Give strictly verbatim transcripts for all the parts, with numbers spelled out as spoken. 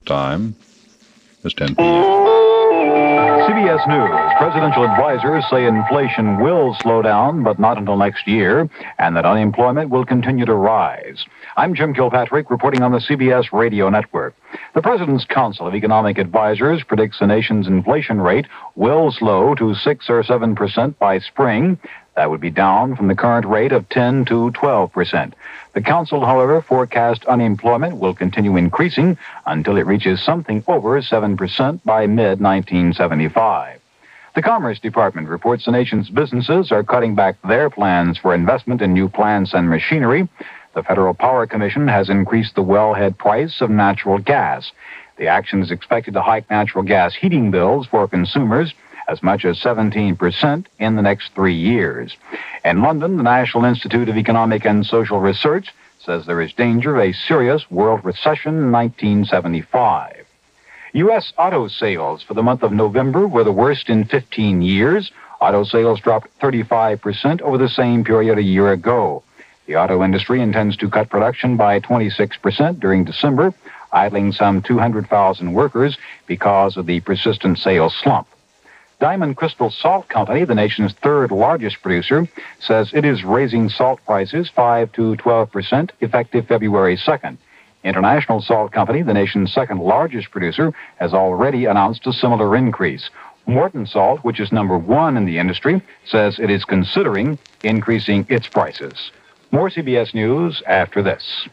Time is ten p.m. C B S News. Presidential advisors say inflation will slow down, but not until next year, and that unemployment will continue to rise. I'm Jim Kilpatrick, reporting on the C B S Radio Network. The President's Council of Economic Advisors predicts the nation's inflation rate will slow to six or seven percent by spring. That would be down from the current rate of ten to twelve percent. The council, however, forecast unemployment will continue increasing until it reaches something over seven percent by mid nineteen seventy-five. The Commerce Department reports the nation's businesses are cutting back their plans for investment in new plants and machinery. The Federal Power Commission has increased the wellhead price of natural gas. The action is expected to hike natural gas heating bills for consumers as much as seventeen percent in the next three years. In London, the National Institute of Economic and Social Research says there is danger of a serious world recession in nineteen seventy-five. U S auto sales for the month of November were the worst in fifteen years. Auto sales dropped thirty-five percent over the same period a year ago. The auto industry intends to cut production by twenty-six percent during December, idling some two hundred thousand workers because of the persistent sales slump. Diamond Crystal Salt Company, the nation's third largest producer, says it is raising salt prices five to twelve percent effective February second. International Salt Company, the nation's second largest producer, has already announced a similar increase. Morton Salt, which is number one in the industry, says it is considering increasing its prices. More C B S News after this.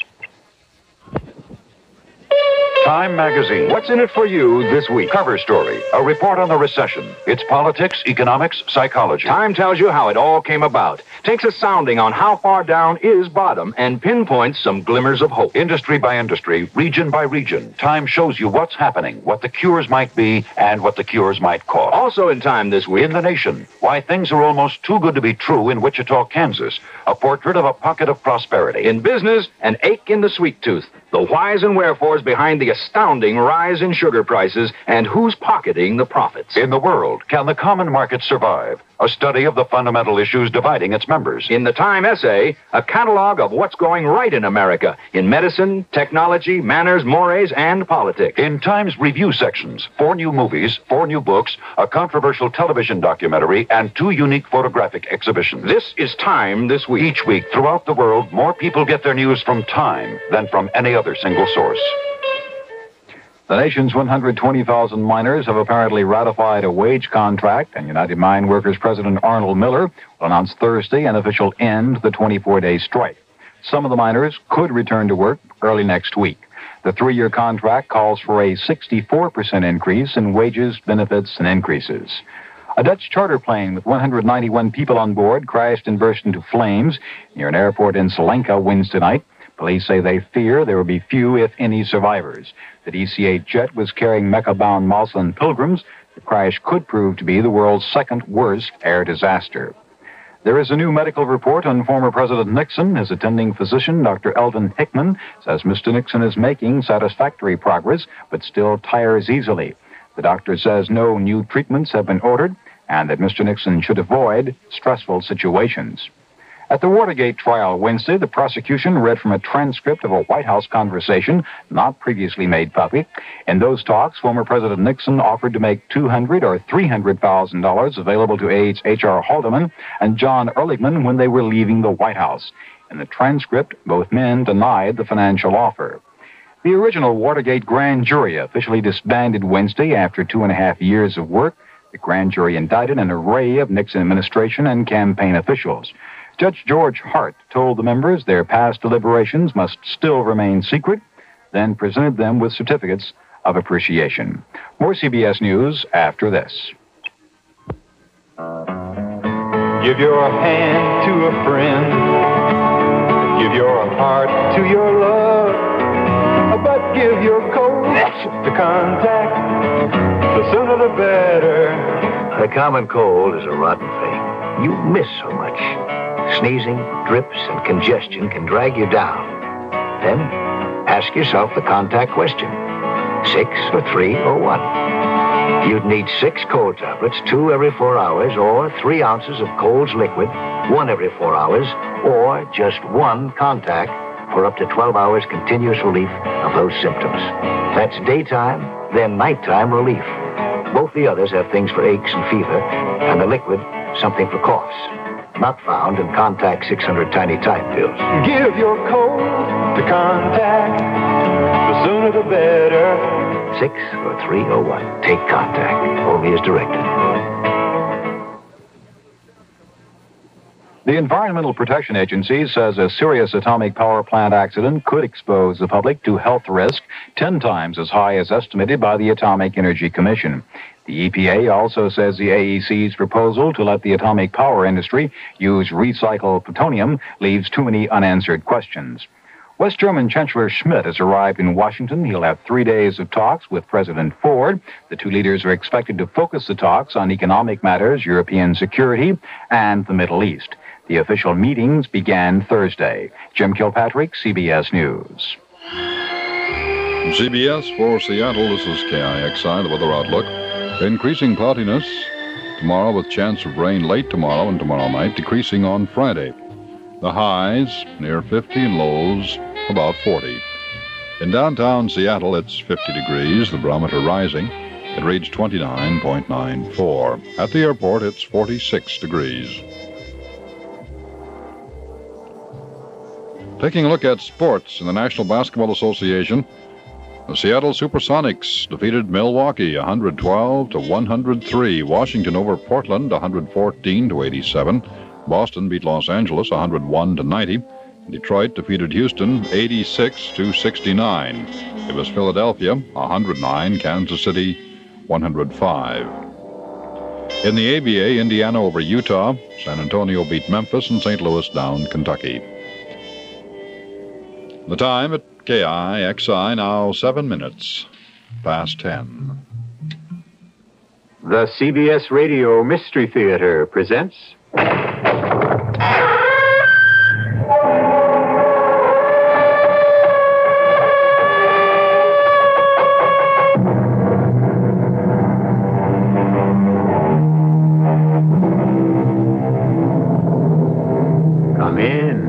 Time magazine. What's in it for you this week? Cover story. A report on the recession. Its politics, economics, psychology. Time tells you how it all came about. Takes a sounding on how far down is bottom and pinpoints some glimmers of hope. Industry by industry, region by region. Time shows you what's happening, what the cures might be, and what the cures might cost. Also in Time this week. In the Nation, why things are almost too good to be true in Wichita, Kansas. A portrait of a pocket of prosperity. In business, an ache in the sweet tooth. The whys and wherefores behind the astounding rise in sugar prices and who's pocketing the profits. In the world, can the common market survive? A study of the fundamental issues dividing its members. In the Time essay, a catalog of what's going right in America in medicine, technology, manners, mores, and politics. In Time's review sections, four new movies, four new books, a controversial television documentary, and two unique photographic exhibitions. This is Time this week. Each week throughout the world, more people get their news from Time than from any other single source. The nation's one hundred twenty thousand miners have apparently ratified a wage contract, and United Mine Workers President Arnold Miller will announce Thursday an official end to the twenty-four day strike. Some of the miners could return to work early next week. The three-year contract calls for a sixty-four percent increase in wages, benefits, and increases. A Dutch charter plane with one hundred ninety-one people on board crashed and burst into flames near an airport in Sri Lanka Wednesday night. Police say they fear there will be few, if any, survivors. The D C eight jet was carrying Mecca-bound Muslim pilgrims. The crash could prove to be the world's second worst air disaster. There is a new medical report on former President Nixon. His attending physician, Doctor Eldon Hickman, says Mister Nixon is making satisfactory progress, but still tires easily. The doctor says no new treatments have been ordered and that Mister Nixon should avoid stressful situations. At the Watergate trial Wednesday, the prosecution read from a transcript of a White House conversation not previously made public. In those talks, former President Nixon offered to make two hundred thousand dollars or three hundred thousand dollars available to aides H R Haldeman and John Ehrlichman when they were leaving the White House. In the transcript, both men denied the financial offer. The original Watergate grand jury officially disbanded Wednesday after two and a half years of work. The grand jury indicted an array of Nixon administration and campaign officials. Judge George Hart told the members their past deliberations must still remain secret, then presented them with certificates of appreciation. More C B S News after this. Give your hand to a friend. Give your heart to your love. But give your coat to contact. The sooner the better. The common cold is a rotten thing. You miss so much. Sneezing, drips, and congestion can drag you down. Then ask yourself the contact question. Six or three or one? You'd need six cold tablets, two every four hours, or three ounces of Cold's liquid, one every four hours, or just one contact for up to twelve hours continuous relief of those symptoms. That's daytime, then nighttime relief. Both the others have things for aches and fever, and the liquid, something for coughs. Not found in Contact six hundred Tiny Time pills. Give your cold to Contact. The sooner the better. six or three oh one. Take Contact. Only as directed. The Environmental Protection Agency says a serious atomic power plant accident could expose the public to health risk ten times as high as estimated by the Atomic Energy Commission. The E P A also says the A E C's proposal to let the atomic power industry use recycled plutonium leaves too many unanswered questions. West German Chancellor Schmidt has arrived in Washington. He'll have three days of talks with President Ford. The two leaders are expected to focus the talks on economic matters, European security, and the Middle East. The official meetings began Thursday. Jim Kilpatrick, C B S News. From C B S for Seattle, this is K I X I, the weather outlook. Increasing cloudiness tomorrow with chance of rain late tomorrow and tomorrow night, decreasing on Friday. The highs near fifty and lows about forty. In downtown Seattle, it's fifty degrees, the barometer rising. It reads twenty-nine point nine four. At the airport, it's forty-six degrees. Taking a look at sports in the National Basketball Association, the Seattle Supersonics defeated Milwaukee one hundred twelve to one hundred three. Washington over Portland one hundred fourteen to eighty-seven. Boston beat Los Angeles one hundred one to ninety. Detroit defeated Houston eighty-six to sixty-nine. It was Philadelphia one hundred nine, Kansas City one hundred five. In the A B A, Indiana over Utah. San Antonio beat Memphis and Saint Louis downed Kentucky. The time at K I X I now seven minutes past ten. The C B S Radio Mystery Theater presents... Come in.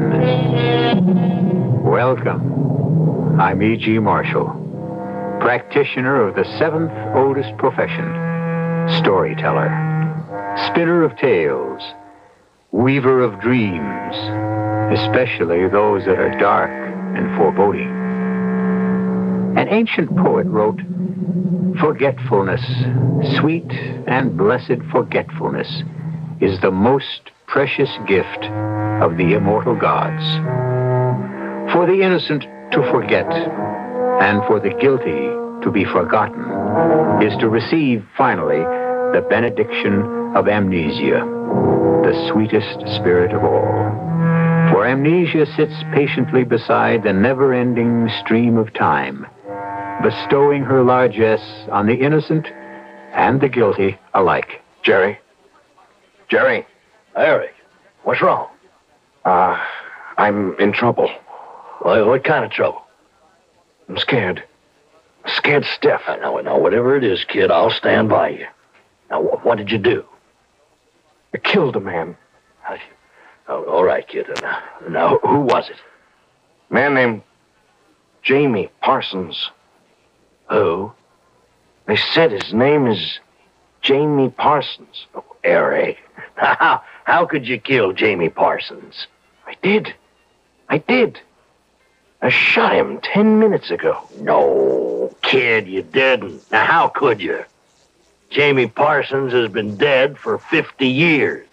Welcome. I'm E G. Marshall, practitioner of the seventh oldest profession, storyteller, spinner of tales, weaver of dreams, especially those that are dark and foreboding. An ancient poet wrote, "Forgetfulness, sweet and blessed forgetfulness, is the most precious gift of the immortal gods. For the innocent to forget, and for the guilty to be forgotten, is to receive, finally, the benediction of amnesia, the sweetest spirit of all. For amnesia sits patiently beside the never-ending stream of time, bestowing her largesse on the innocent and the guilty alike." Jerry? Jerry? Eric, what's wrong? Uh, I'm in trouble. Well, what kind of trouble? I'm scared. Scared stiff. I know, I know. Whatever it is, kid, I'll stand by you. Now, wh- what did you do? I killed a man. I, oh, all right, kid. Now, now, who was it? Man named Jamie Parsons. Who? They said his name is Jamie Parsons. Oh, Eric. How, how could you kill Jamie Parsons? I did. I did. I shot him ten minutes ago. No, kid, you didn't. Now, how could you? Jamie Parsons has been dead for fifty years.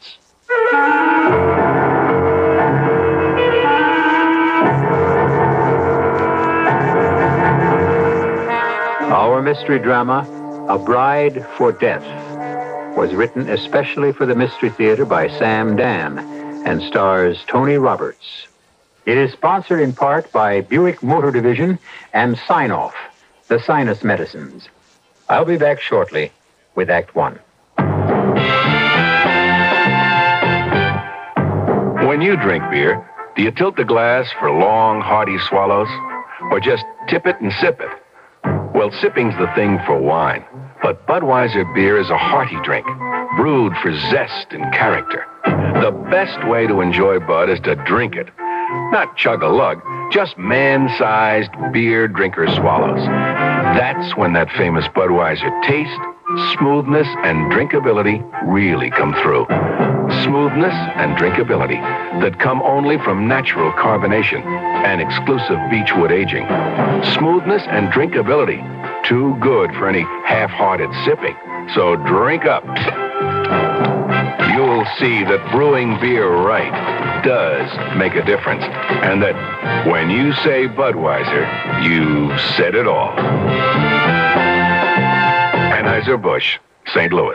Our mystery drama, A Bride for Death, was written especially for the Mystery Theater by Sam Dan and stars Tony Roberts. It is sponsored in part by Buick Motor Division and Sign-Off, the sinus medicines. I'll be back shortly with Act One. When you drink beer, do you tilt the glass for long, hearty swallows? Or just tip it and sip it? Well, sipping's the thing for wine. But Budweiser beer is a hearty drink, brewed for zest and character. The best way to enjoy Bud is to drink it. Not chug a lug, Just man-sized beer drinker swallows. That's when that famous Budweiser taste, smoothness, and drinkability really come through. Smoothness and drinkability that come only from natural carbonation and exclusive beechwood aging. Smoothness and drinkability, too good for any half-hearted sipping. So drink up. You'll see that brewing beer right does make a difference. And that when you say Budweiser, you've said it all. Anheuser-Busch, Saint Louis.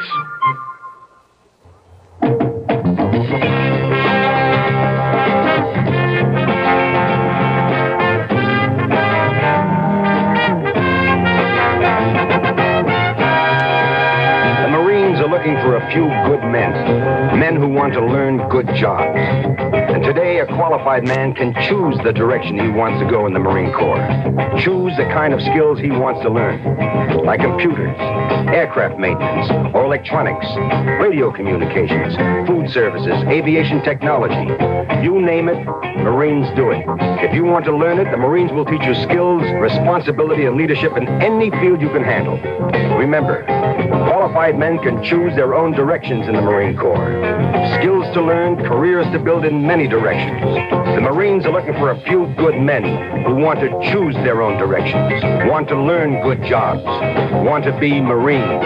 Looking for a few good men, men who want to learn good jobs. And today, a qualified man can choose the direction he wants to go in the Marine Corps. Choose the kind of skills he wants to learn, like computers, aircraft maintenance, or electronics, radio communications, food services, aviation technology. You name it, Marines do it. If you want to learn it, the Marines will teach you skills, responsibility, and leadership in any field you can handle. Remember, qualified men can choose their own directions in the Marine Corps. Skills to learn, careers to build in many directions. The Marines are looking for a few good men who want to choose their own directions, want to learn good jobs, want to be Marines.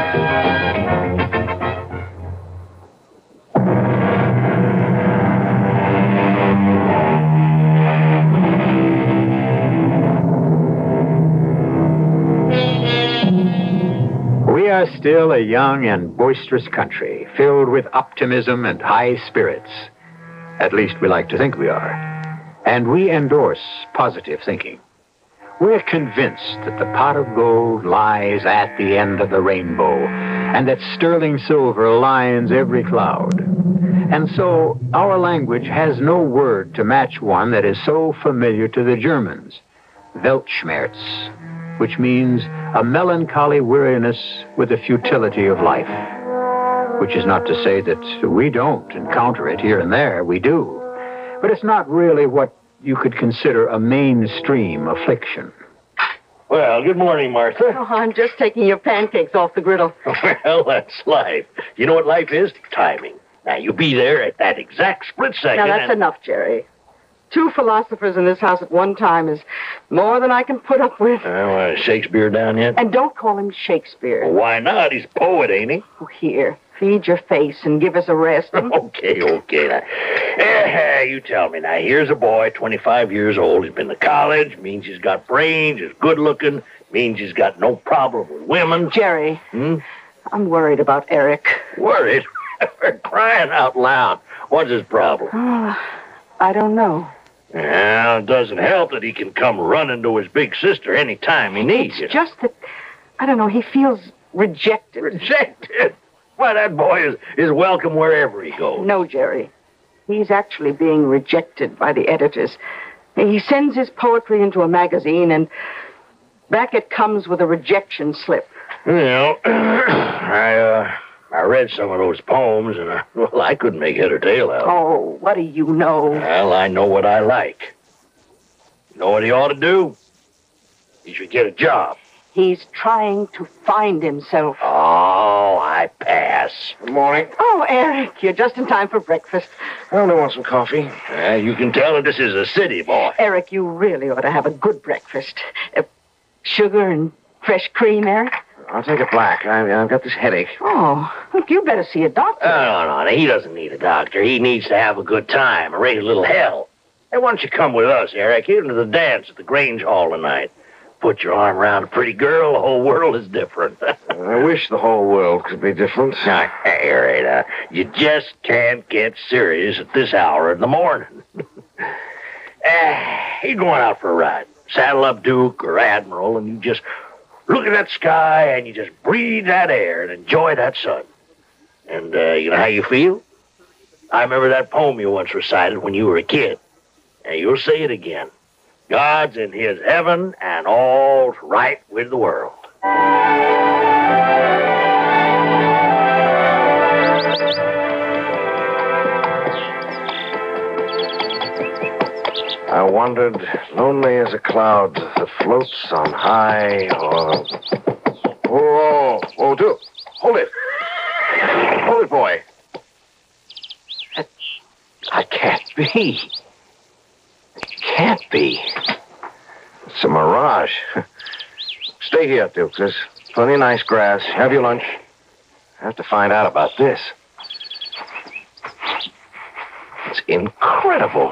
We are still a young and boisterous country, filled with optimism and high spirits. At least we like to think we are. And we endorse positive thinking. We're convinced that the pot of gold lies at the end of the rainbow, and that sterling silver lines every cloud. And so our language has no word to match one that is so familiar to the Germans, Weltschmerz, which means a melancholy weariness with the futility of life. Which is not to say that we don't encounter it here and there, we do. But it's not really what you could consider a mainstream affliction. Well, good morning, Martha. Oh, I'm just taking your pancakes off the griddle. Well, that's life. You know what life is? Timing. Now, you be there at that exact split second. Now, that's and... enough, Jerry. Two philosophers in this house at one time is more than I can put up with. Oh, uh, Shakespeare down yet? And don't call him Shakespeare. Well, why not? He's a poet, ain't he? Oh, here, feed your face and give us a rest. okay, okay. Now, eh, you tell me now. Here's a boy, twenty-five years old. He's been to college. Means he's got brains. He's good looking. Means he's got no problem with women. Jerry, hmm? I'm worried about Eric. Worried? We're crying out loud. What's his problem? Oh, I don't know. Well, it doesn't help that he can come running to his big sister any time he needs It's you. just that, I don't know, he feels rejected. Rejected? Why, that boy is, is welcome wherever he goes. No, Jerry. He's actually being rejected by the editors. He sends his poetry into a magazine, and back it comes with a rejection slip. You know, I, uh... I read some of those poems, and, I, well, I couldn't make head or tail out. Oh, what do you know? Well, I know what I like. You know what he ought to do? He should get a job. He's trying to find himself. Oh, I pass. Good morning. Oh, Eric, you're just in time for breakfast. I only want some coffee. Uh, you can tell that this is a city boy. Eric, you really ought to have a good breakfast. Uh, sugar and fresh cream, Eric? I'll take it black. I, I've got this headache. Oh, look, you better see a doctor. Oh, no, no, he doesn't need a doctor. He needs to have a good time, raise a little hell. Hey, why don't you come with us, Eric, even to the dance at the Grange Hall tonight? Put your arm around a pretty girl, the whole world is different. I wish the whole world could be different. Now, Harry, now, you just can't get serious at this hour in the morning. uh, you're going out for a ride. Saddle up Duke or Admiral, and you just look at that sky, and you just breathe that air and enjoy that sun. And uh, you know how you feel? I remember that poem you once recited when you were a kid. And you'll say it again. God's in his heaven, and all's right with the world. I wandered, lonely as a cloud that floats on high or... Whoa, whoa, dude. Hold it. Hold it, boy. That, that can't be. It can't be. It's a mirage. Stay here, Duke. There's plenty of nice grass. Have your lunch. I have to find out about this. It's incredible.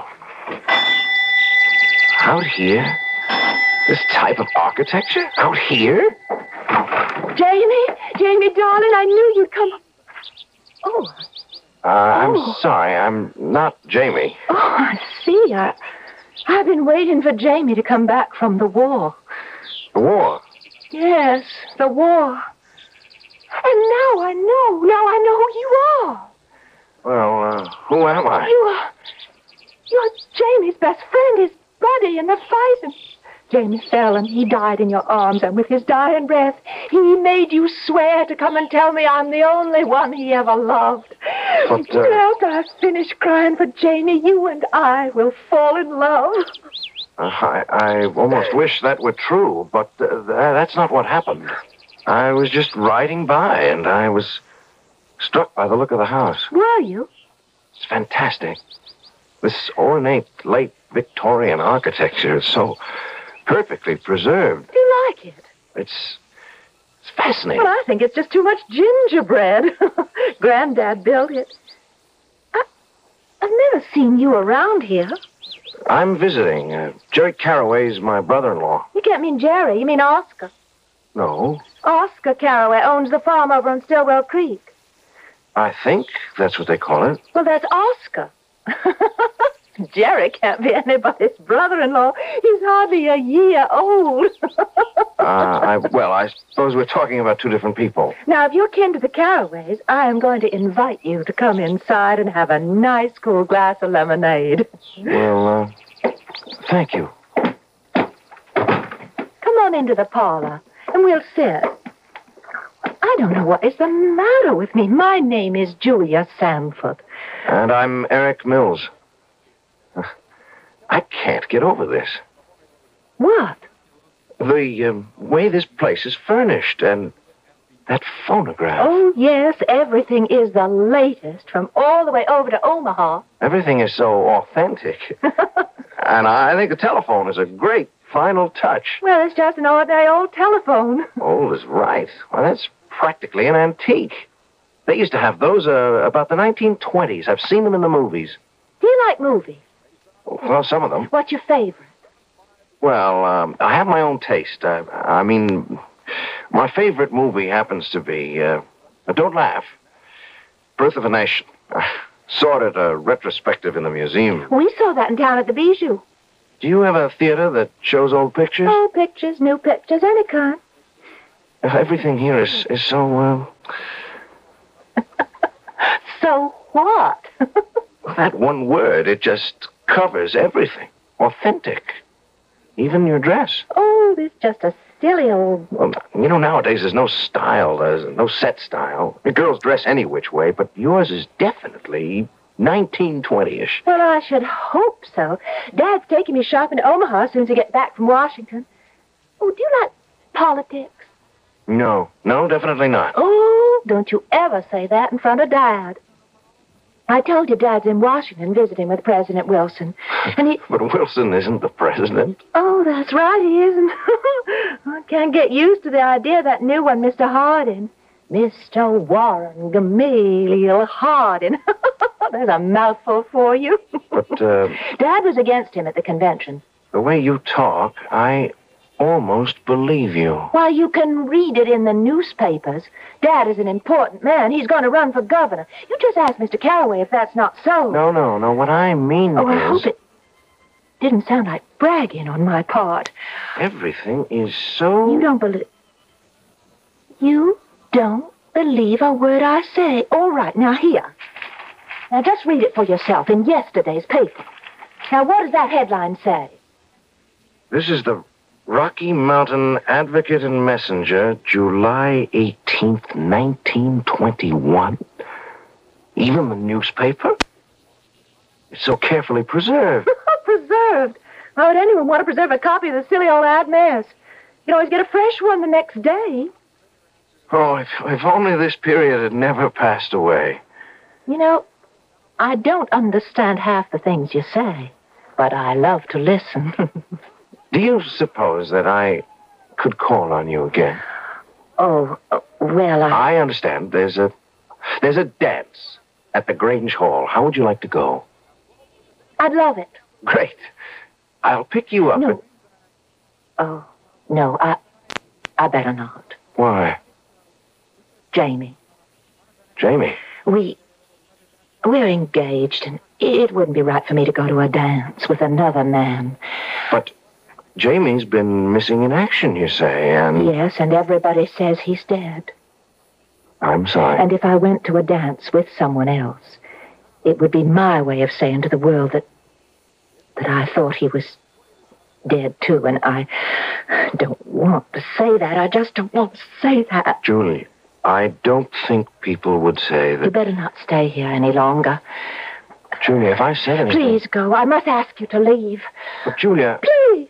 Out here? This type of architecture? Out here? Jamie? Jamie, darling, I knew you'd come. Oh. Uh, I'm sorry. I'm not Jamie. Oh, I see. I, I've been waiting for Jamie to come back from the war. The war? Yes, the war. And now I know. Now I know who you are. Well, uh, who am I? You are... You're Jamie's best friend, his buddy in the fight. And Jamie fell and he died in your arms, and with his dying breath, he made you swear to come and tell me I'm the only one he ever loved. But, uh... After I finish crying for Jamie, you and I will fall in love. Uh, I, I almost wish that were true, but uh, th- that's not what happened. I was just riding by, and I was struck by the look of the house. Were you? It's fantastic. This ornate, late Victorian architecture is so perfectly preserved. Do you like it? It's, it's fascinating. Well, I think it's just too much gingerbread. Granddad built it. I, I've never seen you around here. I'm visiting. Uh, Jerry Carraway's my brother-in-law. You can't mean Jerry. You mean Oscar. No. Oscar Carraway owns the farm over on Stillwell Creek. I think that's what they call it. Well, that's Oscar. Jerry can't be anybody's brother-in-law. He's hardly a year old. uh, I, well, I suppose we're talking about two different people. Now, if you're kin to the Carraways, I am going to invite you to come inside and have a nice, cool glass of lemonade. Well, uh, thank you. Come on into the parlor, and we'll sit. I don't know what is the matter with me. My name is Julia Sanford. And I'm Eric Mills. I can't get over this. What? The um, way this place is furnished, and that phonograph. Oh, yes, everything is the latest, from all the way over to Omaha. Everything is so authentic. And I think the telephone is a great final touch. Well, it's just an ordinary old telephone. Old is right. Well, that's practically an antique. They used to have those uh, about the nineteen twenties. I've seen them in the movies. Do you like movies? Well, some of them. What's your favorite? Well, um, I have my own taste. I, I mean, my favorite movie happens to be, uh, Don't Laugh, Birth of a Nation. I saw it at a retrospective in the museum. We saw that in town at the Bijou. Do you have a theater that shows old pictures? Old pictures, new pictures, any kind. Everything here is, is so, uh... So what? That one word, it just covers everything. Authentic. Even your dress. Oh, it's just a silly old... Well, you know, nowadays there's no style. There's no set style. The girls dress any which way, but yours is definitely nineteen twenty-ish. Well, I should hope so. Dad's taking me shopping to Omaha as soon as I get back from Washington. Oh, do you like politics? No. No, definitely not. Oh, don't you ever say that in front of Dad. I told you Dad's in Washington visiting with President Wilson. And he... But Wilson isn't the president. Oh, that's right, he isn't. I can't get used to the idea of that new one, Mister Hardin. Mister Warren Gamaliel Hardin. There's a mouthful for you. But, uh... Dad was against him at the convention. The way you talk, I almost believe you. Why, you can read it in the newspapers. Dad is an important man. He's going to run for governor. You just ask Mister Carraway if that's not so. No, no, no. What I mean oh, is... I hope it didn't sound like bragging on my part. Everything is so... You don't believe... You don't believe a word I say. All right, now here. Now just read it for yourself in yesterday's paper. Now, what does that headline say? This is the Rocky Mountain Advocate and Messenger, July eighteenth, nineteen twenty-one. Even the newspaper? It's so carefully preserved. Preserved? Why would anyone want to preserve a copy of the silly old ad mess? You can always get a fresh one the next day. Oh, if, if only this period had never passed away. You know, I don't understand half the things you say, but I love to listen. Do you suppose that I could call on you again? Oh, uh, well, I... I understand. There's a there's a dance at the Grange Hall. How would you like to go? I'd love it. Great. I'll pick you up. No. At... Oh, no, I... I better not. Why? Jamie. Jamie? We... We're engaged, and it wouldn't be right for me to go to a dance with another man. But Jamie's been missing in action, you say, and... Yes, and everybody says he's dead. I'm sorry. And if I went to a dance with someone else, it would be my way of saying to the world that... that I thought he was dead, too, and I don't want to say that. I just don't want to say that. Julie, I don't think people would say that... You better not stay here any longer. Julia, if I said anything... Please go. I must ask you to leave. But, Julia... Please.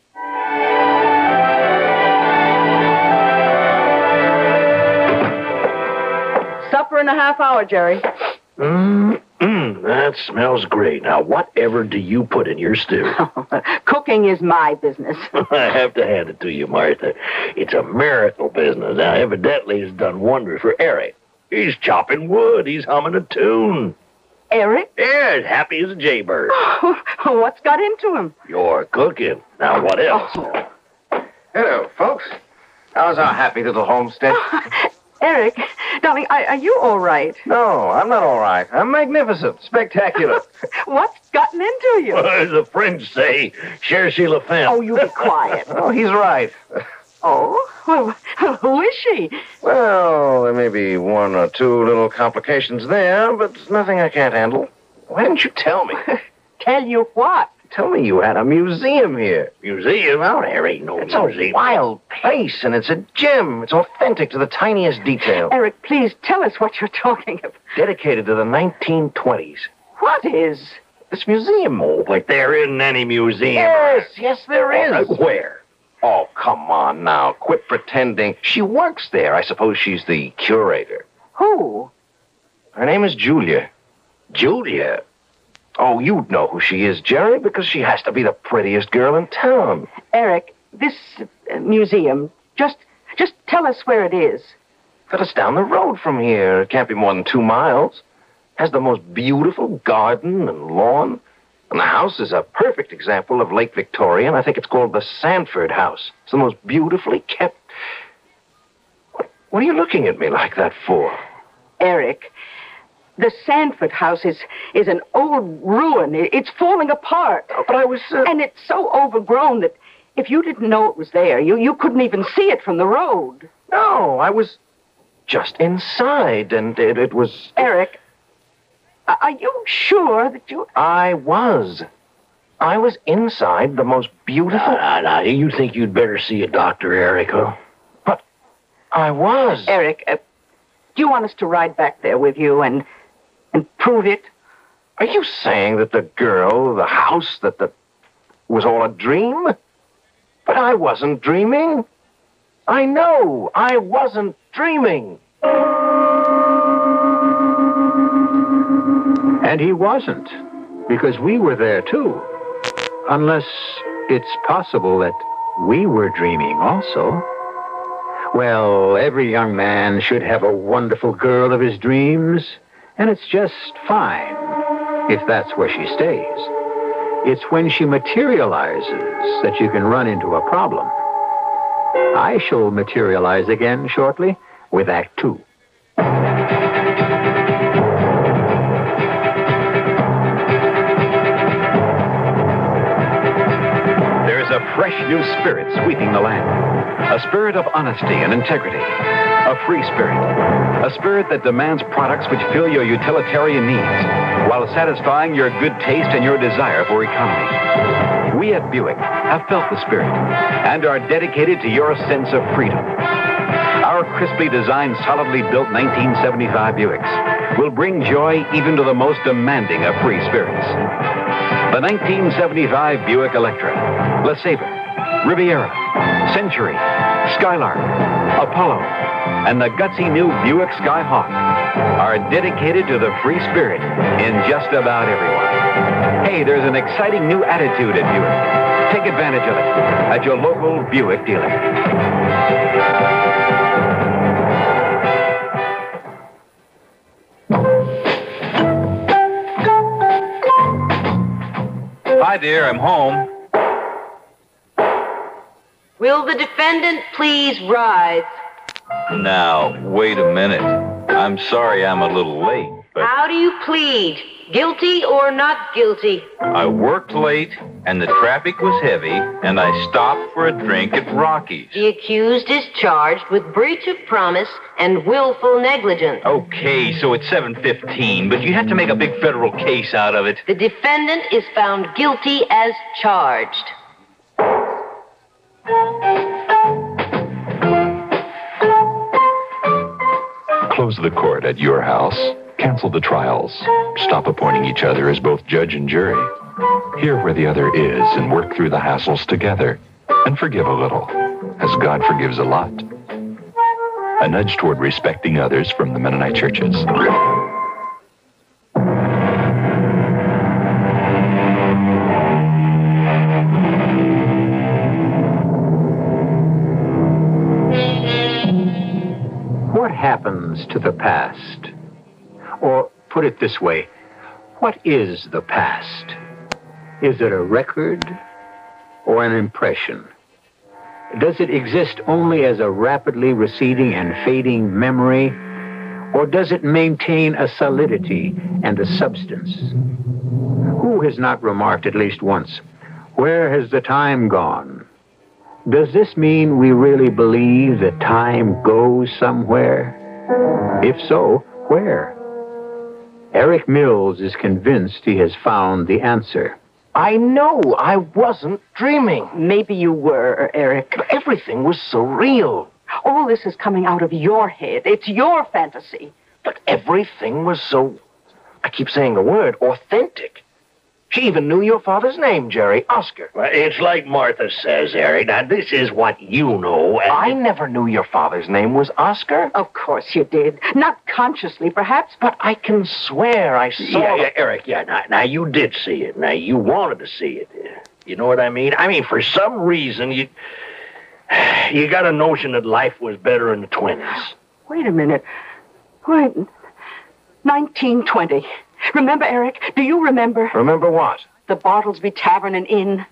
Supper in a half hour, Jerry. Mmm, mm, that smells great. Now, whatever do you put in your stew? Cooking is my business. I have to hand it to you, Martha. It's a miracle business. Now, evidently, it's done wonders for Eric. He's chopping wood. He's humming a tune. Eric? Yeah, as happy as a jaybird. What's got into him? You're cooking. Now, what else? Oh. Hello, folks. How's our happy little homestead? Eric, darling, are, are you all right? No, I'm not all right. I'm magnificent, spectacular. What's gotten into you? Well, as the French say, cherchez la femme. Oh, you be quiet. Oh, he's right. Oh? Well, who is she? Well, there may be one or two little complications there, but it's nothing I can't handle. Why didn't you tell me? Tell you what? Tell me you had a museum here. Museum? Out there ain't no It's museum. a wild place, and it's a gem. It's authentic to the tiniest detail. Eric, please tell us what you're talking about. Dedicated to the nineteen twenties. What is? This museum. Oh, but there isn't any museum. Yes, yes, there is. Uh, where? Oh, come on now. Quit pretending. She works there. I suppose she's the curator. Who? Her name is Julia. Julia? Oh, you'd know who she is, Jerry, because she has to be the prettiest girl in town. Eric, this uh, museum, just just tell us where it is. But it's down the road from here. It can't be more than two miles. Has the most beautiful garden and lawn. And the house is a perfect example of late Victorian. I think it's called the Sanford House. It's the most beautifully kept... What, what are you looking at me like that for? Eric, the Sanford House is, is an old ruin. It- It's falling apart. Oh, but I was... Uh... And it's so overgrown that if you didn't know it was there, you, you couldn't even see it from the road. No, I was just inside, and it, it was... Eric, a- are you sure that you... I was. I was inside the most beautiful... Now, now, now, you think you'd better see a doctor, Eric, huh? But I was. Eric, uh, do you want us to ride back there with you and and prove it? Are you saying that the girl, the house, that the... was all a dream? But I wasn't dreaming. I know I wasn't dreaming. And he wasn't, because we were there too. Unless it's possible that we were dreaming also. Well, every young man should have a wonderful girl of his dreams, and it's just fine if that's where she stays. It's when she materializes that you can run into a problem. I shall materialize again shortly with Act Two. There's a fresh new spirit sweeping the land. A spirit of honesty and integrity. A free spirit. A spirit that demands products which fill your utilitarian needs while satisfying your good taste and your desire for economy. We at Buick have felt the spirit and are dedicated to your sense of freedom. Our crisply designed, solidly built nineteen seventy-five Buicks will bring joy even to the most demanding of free spirits. The nineteen seventy-five Buick Electra, LeSabre, Riviera, Century, Skylark, Apollo, and the gutsy new Buick Skyhawk are dedicated to the free spirit in just about everyone. Hey, there's an exciting new attitude at Buick. Take advantage of it at your local Buick dealer. Hi, dear, I'm home. Will the defendant please rise? Now, wait a minute. I'm sorry I'm a little late, but How do you plead? Guilty or not guilty? I worked late, and the traffic was heavy, and I stopped for a drink at Rocky's. The accused is charged with breach of promise and willful negligence. Okay, so it's seven fifteen, but you have to make a big federal case out of it. The defendant is found guilty as charged. Close the court at your house. Cancel the trials. Stop appointing each other as both judge and jury. Hear where the other is and work through the hassles together. And forgive a little, as God forgives a lot. A nudge toward respecting others from the Mennonite churches. What happens to the past? Or put it this way, what is the past? Is it a record or an impression? Does it exist only as a rapidly receding and fading memory? Or does it maintain a solidity and a substance? Who has not remarked at least once, where has the time gone? Does this mean we really believe that time goes somewhere? If so, where? Eric Mills is convinced he has found the answer. I know I wasn't dreaming. Maybe you were, Eric. Everything was so real. All this is coming out of your head. It's your fantasy. But everything was so, I keep saying the word, authentic. She even knew your father's name, Jerry, Oscar. Well, it's like Martha says, Eric. Now, this is what you know. And I never knew your father's name was Oscar. Of course you did. Not consciously, perhaps, but I can swear I saw Yeah, yeah, Eric, yeah. Now, now, you did see it. Now, you wanted to see it. You know what I mean? I mean, for some reason, you... You got a notion that life was better in the twenties. Wait a minute. Wait. nineteen twenty. Remember, Eric? Do you remember? Remember what? The Bartlesby Tavern and Inn.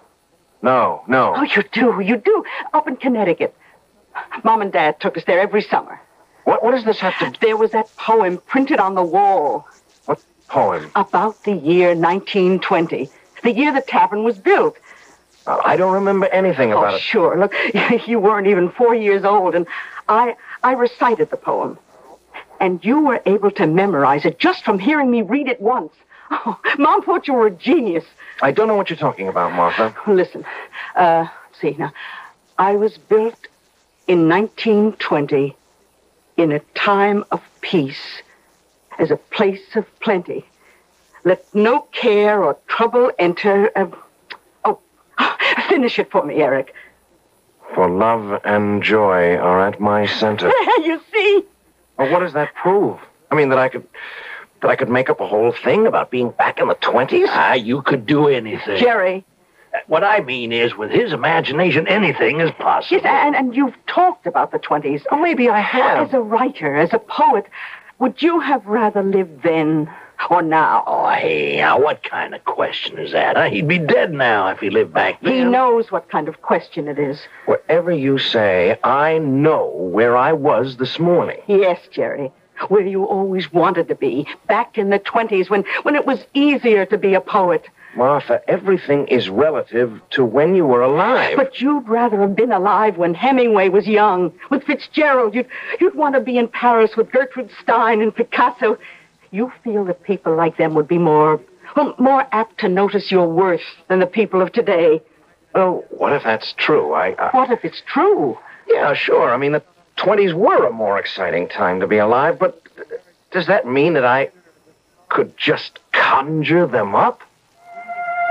No, no. Oh, you do, you do. Up in Connecticut. Mom and Dad took us there every summer. What, what does this have to do? There was that poem printed on the wall. What poem? About the year nineteen twenty. The year the tavern was built. Well, I don't remember anything about oh, it. Sure. Look, you weren't even four years old, and I, I recited the poem. And you were able to memorize it just from hearing me read it once. Oh, Mom thought you were a genius. I don't know what you're talking about, Martha. Listen, uh, see, now, I was built in nineteen twenty in a time of peace, as a place of plenty. Let no care or trouble enter. Uh, oh, finish it for me, Eric. For love and joy are at my center. You see? Well, what does that prove? I mean, that I could... that I could make up a whole thing about being back in the twenties? Ah, you could do anything. Jerry. What I mean is, with his imagination, anything is possible. Yes, and, and you've talked about the twenties. Oh, maybe I have. As a writer, as a poet, would you have rather lived then or now? Oh, hey, now, what kind of question is that? Huh? He'd be dead now if he lived back then. He knows what kind of question it is. Whatever you say, I know where I was this morning. Yes, Jerry. Where you always wanted to be, back in the twenties, when, when it was easier to be a poet. Martha, everything is relative to when you were alive. But you'd rather have been alive when Hemingway was young, with Fitzgerald. You'd, you'd want to be in Paris with Gertrude Stein and Picasso. You feel that people like them would be more, well, more apt to notice your worth than the people of today. Oh, what if that's true? I. Uh... What if it's true? Yeah, sure. I mean, the twenties were a more exciting time to be alive, but does that mean that I could just conjure them up?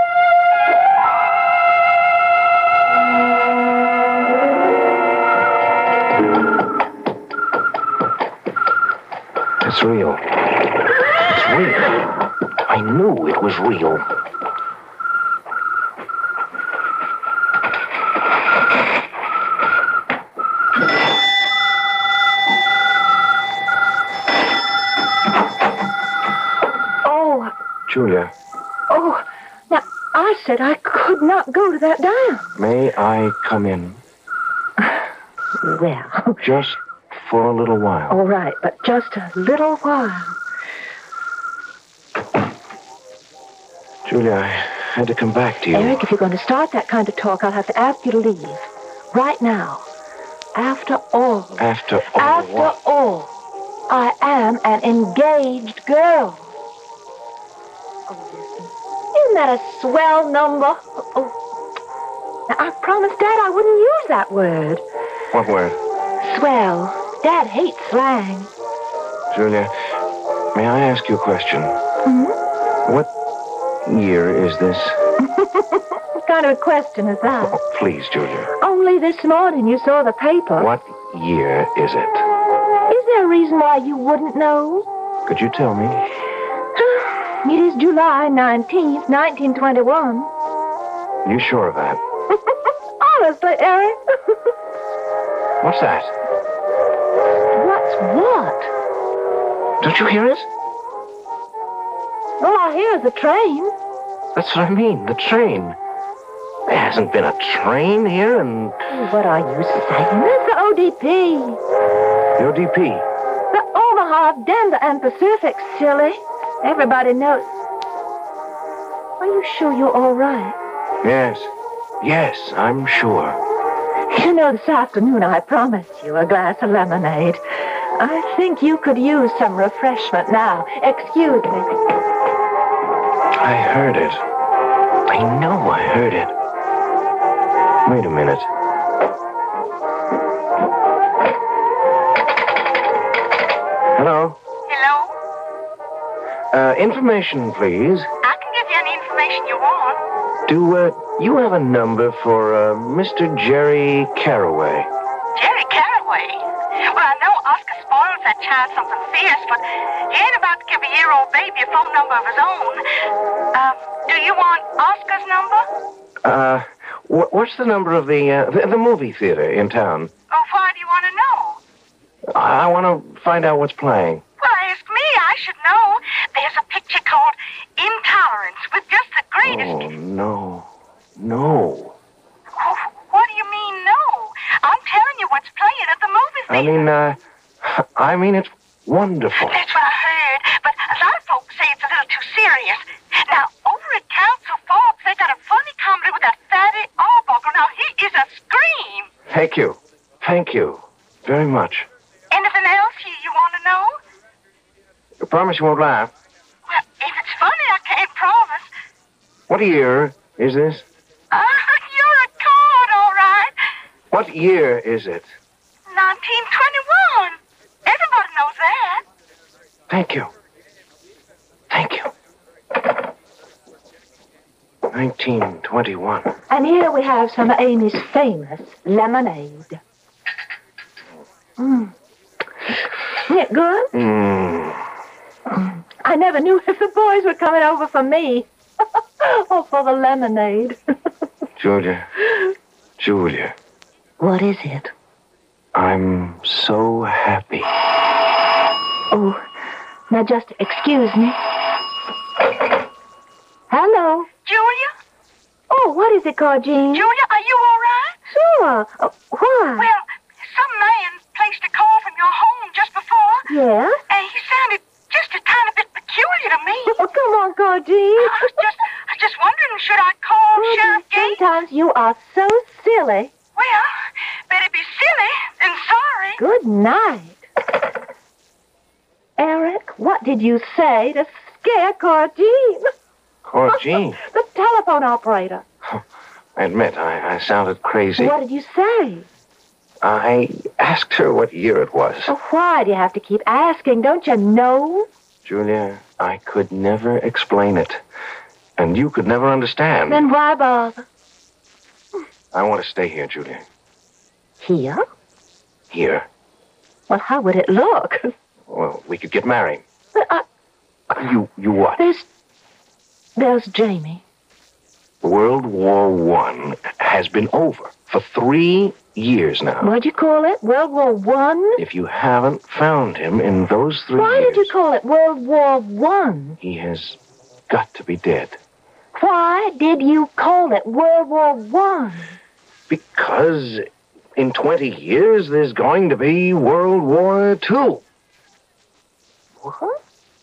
It's real. It's real. I knew it was real. Oh, Julia, oh. Now, I said I could not go to that dance. may I come in Well, just for a little while? all right, but just a little while. Julia, I had to come back to you. Eric, if you're going to start that kind of talk, I'll have to ask you to leave. Right now. After all. After all After what? all, I am an engaged girl. Oh, listen. Isn't that a swell number? Oh. Now, I promised Dad I wouldn't use that word. What word? Swell. Dad hates slang. Julia, may I ask you a question? Hmm? What year is this? What kind of a question is that? Oh, please, Julia. Only this morning you saw the paper. What year is it? Is there a reason why you wouldn't know? Could you tell me? It is July nineteenth, nineteen twenty-one. You sure of that? Honestly, Eric. What's that? What's what? Don't you hear it? All I hear is a train. That's what I mean, the train. There hasn't been a train here in... What are you saying? It's the O D P. The O D P. The Omaha, Denver, and Pacific, silly. Everybody knows. Are you sure you're all right? Yes. Yes, I'm sure. You know, this afternoon I promised you a glass of lemonade. I think you could use some refreshment now. Excuse me. I heard it. I know I heard it. Wait a minute. Hello? Hello? Uh, information, please. I can give you any information you want. Do, uh, you have a number for, uh, Mister Jerry Carraway? Jerry Carraway? Well, I know Oscar spoils that child something fierce, but he ain't about to give a year-old baby a phone number of his own. Uh, do you want Oscar's number? Uh, wh- what's the number of the, uh, the, the movie theater in town? Oh, why do you want to know? I want to find out what's playing. Well, ask me. I should know. There's a picture called Intolerance with just the greatest... Oh, no. No. Oh, what do you mean, no? I'm telling you what's playing at the movie I theater. mean, uh, I mean, it's wonderful. That's what I heard, but a lot of folks say it's a little too serious. Now, over at Council Forks, they got a funny comedy with that fatty Arbuckle. Now, he is a scream. Thank you. Thank you very much. Anything else you, you want to know? I promise you won't laugh. Well, if it's funny, I can't promise. What year is this? Uh, you're a card, all right. What year is it? nineteen twenty-one. Everybody knows that. Thank you. Thank you. nineteen twenty-one. And here we have some of Amy's famous lemonade. Mm. Isn't it good? Mm. I never knew if the boys were coming over for me. Or for the lemonade. Julia. Julia. What is it? I'm so happy. Oh, now just excuse me. Hello? Julia? Oh, what is it, Cargene? Julia, are you all right? Sure. Uh, why? Well, some man placed a call from your home just before. Yeah? And he sounded just a tiny bit peculiar to me. Oh, come on, Cargene. I was just, I was just wondering, should I call Oh, Sheriff Gates? sometimes you are so silly. Well, better be silly than sorry. Good night. Eric, what did you say to scare Cargene? Cargene? The telephone operator. I admit, I, I sounded crazy. What did you say? I asked her what year it was. Oh, why do you have to keep asking? Don't you know? Julia, I could never explain it. And you could never understand. Then why bother? I want to stay here, Julia. Here? Here. Well, how would it look? Well, we could get married. But I, You, you what? there's, there's Jamie. World War One has been over for three years now. What'd you call it? World War One? If you haven't found him in those three Why years, did you call it World War One? he has got to be dead. Why did you call it World War One? Because in twenty years, there's going to be World War Two. What?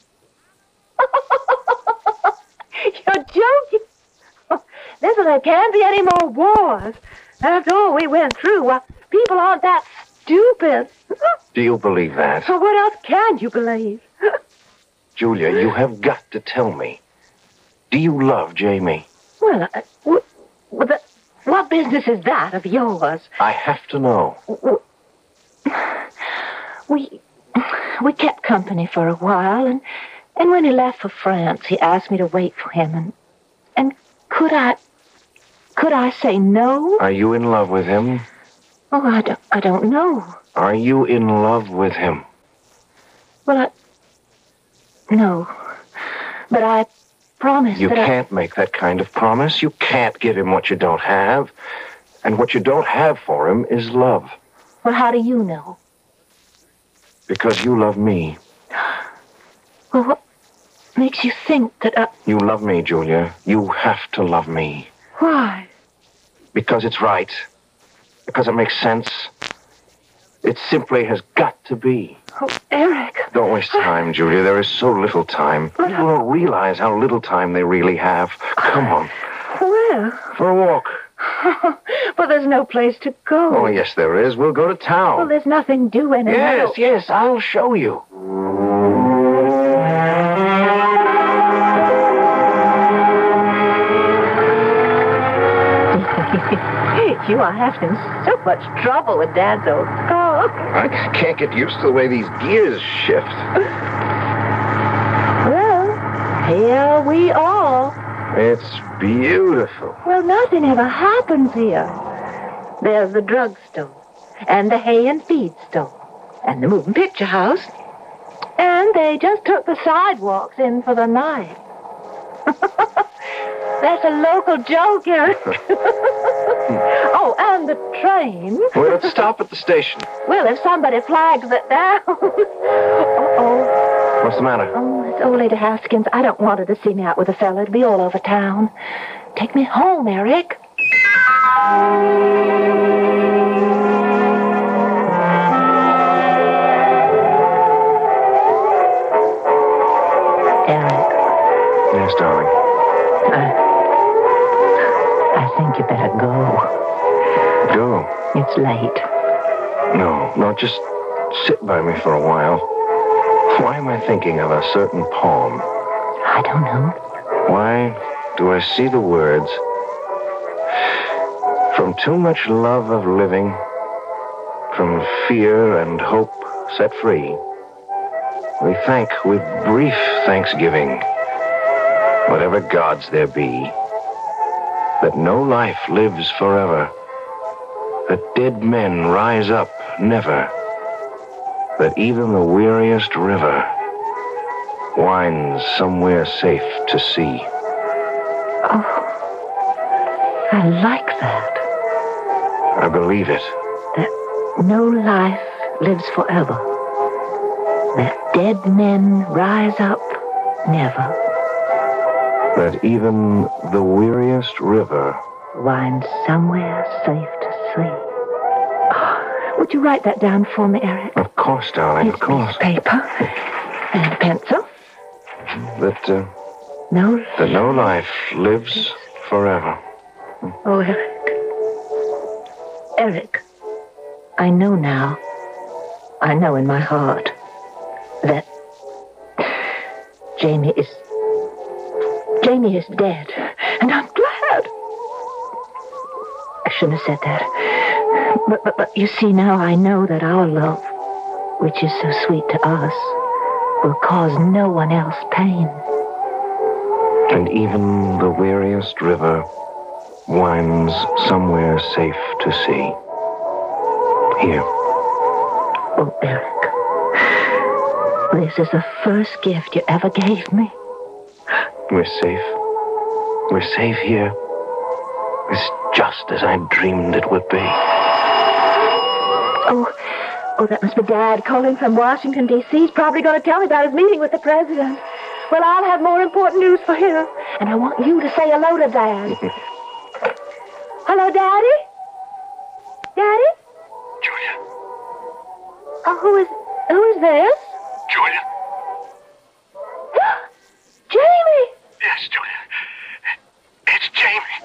You're joking. Listen, there can't be any more wars. After all we went through, well, people aren't that stupid. Do you believe that? So what else can you believe? Julia, you have got to tell me. Do you love Jamie? Well, uh, w- w- the, what business is that of yours? I have to know. We we kept company for a while, and and when he left for France, he asked me to wait for him, and and could I could I say no? Are you in love with him? Oh, I don't I don't know. Are you in love with him? Well, I no, but I promised You that I- can't make that kind of promise. You can't give him what you don't have. And what you don't have for him is love. Well, how do you know? Because you love me. Well, what makes you think that I... You love me, Julia. You have to love me. Why? Because it's right. Because it makes sense. It simply has got to be. Oh, Eric. Don't waste time, Julia. There is so little time. People don't realize how little time they really have. Come on. Where? For a walk. Well, there's no place to go. Oh, yes, there is. We'll go to Well, town. there's nothing doing. and I Yes, don't- yes, I'll show you. You are having so much trouble with Dad's old car. I can't get used to the way these gears shift. Well, here we are. It's beautiful. Well, nothing ever happens here. There's the drugstore, and the hay and feed store, and the moving picture house. And they just took the sidewalks in for the night. That's a local joke, Eric. Oh, and the train. Well, let's stop at the station. Well, if somebody flags it down. Uh-oh. What's the matter? Oh, it's old Lady Haskins. I don't want her to see me out with a fella. It'll be all over town. Take me home, Eric. Eric. Yes, darling. I, I think you better go. Go. It's late. No, no, just sit by me for a while. Why am I thinking of a certain poem? I don't know. Why do I see the words? From too much love of living, from fear and hope set free, we thank with brief thanksgiving, whatever gods there be, that no life lives forever, that dead men rise up never, that even the weariest river winds somewhere safe to sea. Oh, I like that. I believe it. That no life lives forever. That dead men rise up never. That even the weariest river winds somewhere safe to sea. Oh, would you write that down for me, Eric? Of course, darling, of course. Paper and a pencil. That, uh, No. that no life lives forever. Oh, Eric. Eric, I know now. I know in my heart that Jamie is... Jamie is dead. And I'm glad. I shouldn't have said that. But, but, but you see, now I know that our love, which is so sweet to us, will cause no one else pain. And even the weariest river winds somewhere safe to sea. Here. Oh, Eric. This is the first gift you ever gave me. We're safe. We're safe here. It's just as I dreamed it would be. Oh, oh, that must be Dad calling from Washington, D C He's probably going to tell me about his meeting with the president. Well, I'll have more important news for him. And I want you to say hello to Dad. Hello, Daddy? Daddy? Julia. Oh, who is, who is this? Julia? Jamie! Yes, Julia. It's Jamie.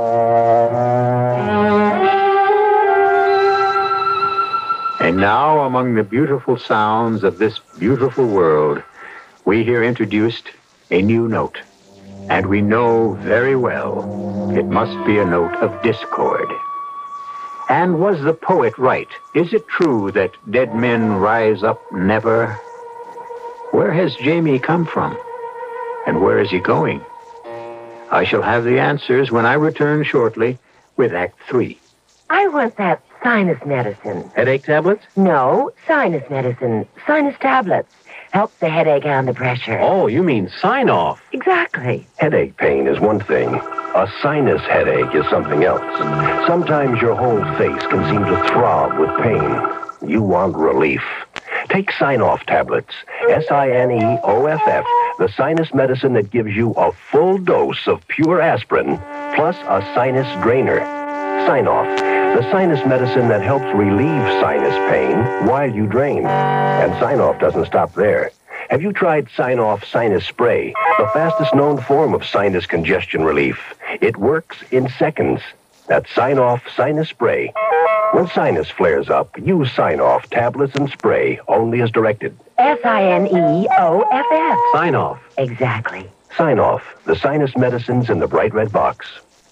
And now, among the beautiful sounds of this beautiful world, we hear introduced a new note. And we know very well it must be a note of discord. And was the poet right? Is it true that dead men rise up never? Where has Jamie come from? And where is he going? I shall have the answers when I return shortly with Act Three. I want that sinus medicine. Headache tablets? No, sinus medicine. Sinus tablets. Helps the headache and the pressure. Oh, you mean sign-off. Exactly. Headache pain is one thing. A sinus headache is something else. Sometimes your whole face can seem to throb with pain. You want relief. Take Sign-Off tablets. S I N E O F F. The sinus medicine that gives you a full dose of pure aspirin, plus a sinus drainer. Sign-Off. The sinus medicine that helps relieve sinus pain while you drain. And Sign-Off doesn't stop there. Have you tried Sign-Off Sinus Spray, the fastest known form of sinus congestion relief? It works in seconds. That's Sign-Off Sinus Spray. When sinus flares up, use Sign-Off tablets and spray only as directed. S I N E O F F. Sign-Off. Exactly. Sign-Off, the sinus medicines in the bright red box.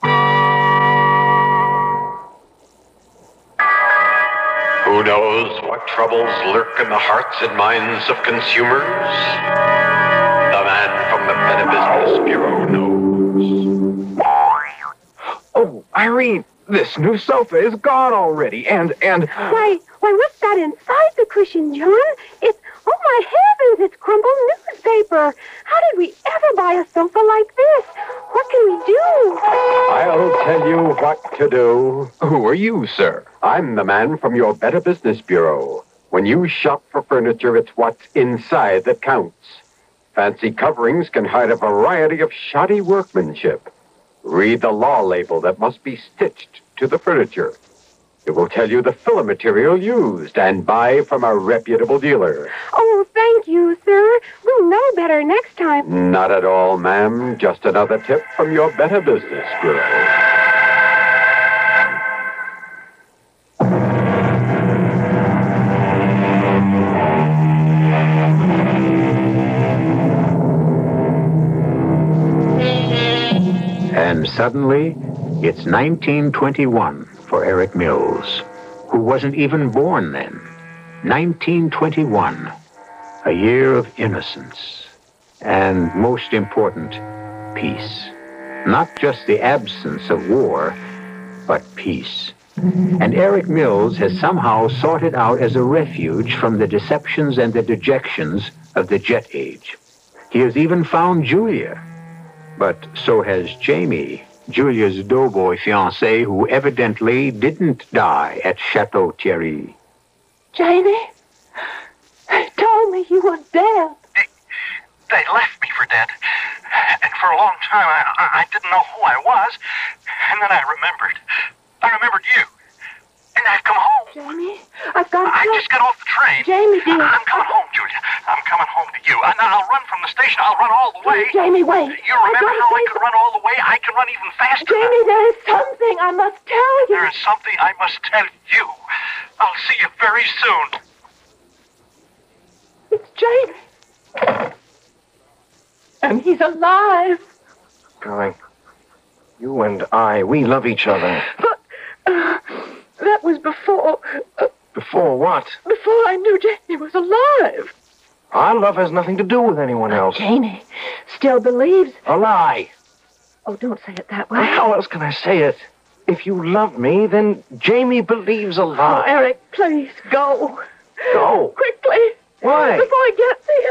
Who knows what troubles lurk in the hearts and minds of consumers? The man from the Better Business Bureau knows. Oh, Irene, this new sofa is gone already, and, and... Why, why, what's that inside the cushion, John? It's, oh my heavens, it's crumpled newspaper. How did we ever buy a sofa like this? What can we do? I'll tell you what to do. Who are you, sir? I'm the man from your Better Business Bureau. When you shop for furniture, it's what's inside that counts. Fancy coverings can hide a variety of shoddy workmanship. Read the law label that must be stitched to the furniture. It will tell you the filler material used, and buy from a reputable dealer. Oh, thank you, sir. We'll know better next time. Not at all, ma'am. Just another tip from your Better Business Bureau. And suddenly, it's nineteen twenty-one for Eric Mills, who wasn't even born then. nineteen twenty-one, a year of innocence. And most important, peace. Not just the absence of war, but peace. And Eric Mills has somehow sought it out as a refuge from the deceptions and the dejections of the jet age. He has even found Julia. But so has Jamie, Julia's doughboy fiancé, who evidently didn't die at Chateau Thierry. Jamie, they told me you were dead. They left me for dead. And for a long time, I, I didn't know who I was. And then I remembered. I remembered you. And I've come home. Jamie, I've got to... I just got off the train. Jamie, dear. I'm coming home, Julia. I'm coming home to you. And I'll run from the station. I'll run all the way. Jamie, wait. You remember how I could run all the way? I can run even faster. Jamie, there is something I must tell you. There is something I must tell you. I'll see you very soon. It's Jamie. And he's alive. Darling, you and I, we love each other. But uh, that was before... Uh, Before what? Before I knew Jamie was alive. Our love has nothing to do with anyone else. Jamie still believes... A lie. Oh, don't say it that way. Well, how else can I say it? If you love me, then Jamie believes a lie. Oh, Eric, please, go. Go? Quickly. Why? Before I get to you.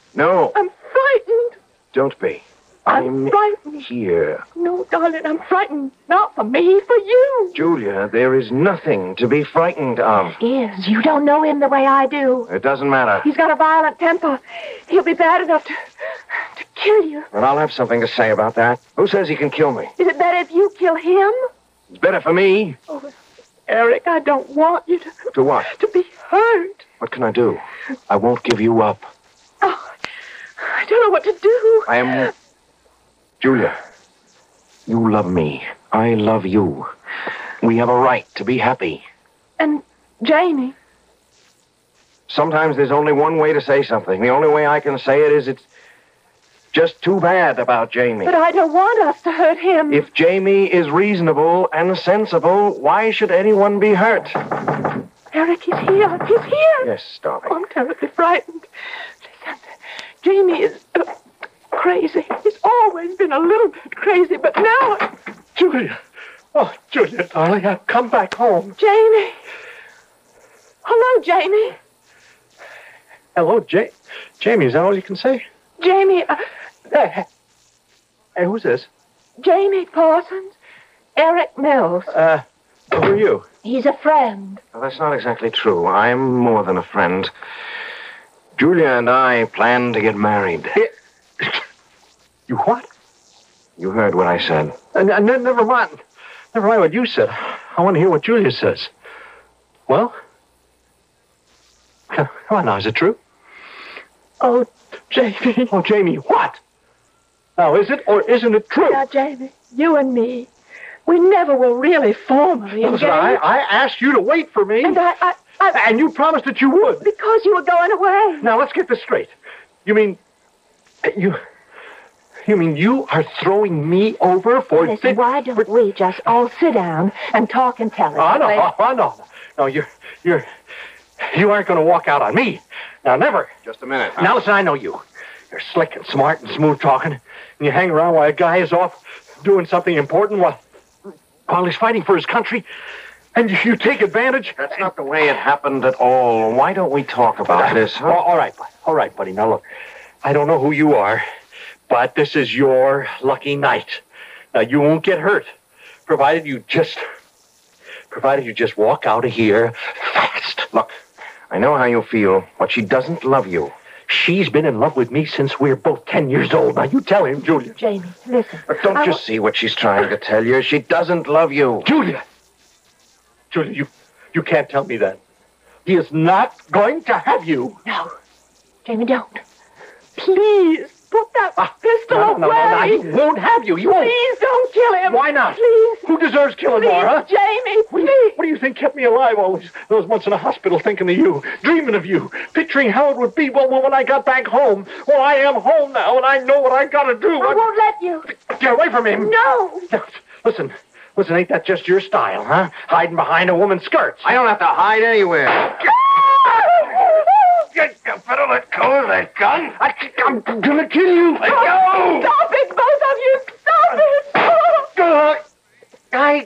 No. I'm frightened. Don't be. I'm, I'm frightened. Here. No, darling, I'm frightened. Not for me, for you. Julia, there is nothing to be frightened of. Is. You don't know him the way I do. It doesn't matter. He's got a violent temper. He'll be bad enough to, to kill you. But I'll have something to say about that. Who says he can kill me? Is it better if you kill him? It's better for me. Oh, Eric, I don't want you to... To what? To be hurt. What can I do? I won't give you up. Oh, I don't know what to do. I am... Julia, you love me. I love you. We have a right to be happy. And Jamie? Sometimes there's only one way to say something. The only way I can say it is it's just too bad about Jamie. But I don't want us to hurt him. If Jamie is reasonable and sensible, why should anyone be hurt? Eric, he's here. He's here. Yes, darling. Oh, I'm terribly frightened. Listen, Jamie is... Uh, crazy. He's always been a little bit crazy, but now... Julia. Oh, Julia, darling, I've come back home. Jamie. Hello, Jamie. Hello, ja- Jamie. Is that all you can say? Jamie, uh... Hey, hey, who's this? Jamie Parsons. Eric Mills. Uh, who are you? He's a friend. Well, that's not exactly true. I'm more than a friend. Julia and I plan to get married. It- You what? You heard what I said. Uh, n- n- never mind. Never mind what you said. I want to hear what Julia says. Well? Come on now, is it true? Oh, Jamie. Oh, Jamie, what? Now, is it or isn't it true? Now, Jamie, you and me, we never will really formally engage. Listen, I, I asked you to wait for me. And I, I, I... And you promised that you would. Because you were going away. Now, let's get this straight. You mean... You... You mean you are throwing me over for... Listen, why don't we just all sit down and talk intelligently? Oh, no, oh, no. No, you're... You're... You aren't going to walk out on me. Now, never. Just a minute. Now, listen, I know you. You're slick and smart and smooth talking. And you hang around while a guy is off doing something important while, while he's fighting for his country. And you, you take advantage. That's not the way it happened at all. Why don't we talk about this, huh? All right, all right, buddy. Now, look, I don't know who you are, but this is your lucky night. Now, you won't get hurt, provided you just... Provided you just walk out of here fast. Look, I know how you feel, but she doesn't love you. She's been in love with me since we're both ten years old. Now, you tell him, Julia. Jamie, listen. But don't I you w- see what she's trying to tell you? She doesn't love you. Julia! Julia, you, you can't tell me that. He is not going to have you. No. Jamie, don't. Please, put that Ah, pistol no, away. no, no, no, he won't have you. You won't. Please don't kill him. Why not? Please. Who deserves killing Please, more, huh? Jamie, What do, you, please. what do you think kept me alive all those, those months in a hospital thinking of you, dreaming of you, picturing how it would be well, when I got back home? Well, I am home now, and I know what I got to do. I won't let you. Get away from him. No. Listen, listen, ain't that just your style, huh? Hiding behind a woman's skirts. I don't have to hide anywhere. You better let go of that gun. I, I'm gonna kill you. Let go. Stop it, both of you. Stop it. Uh, I...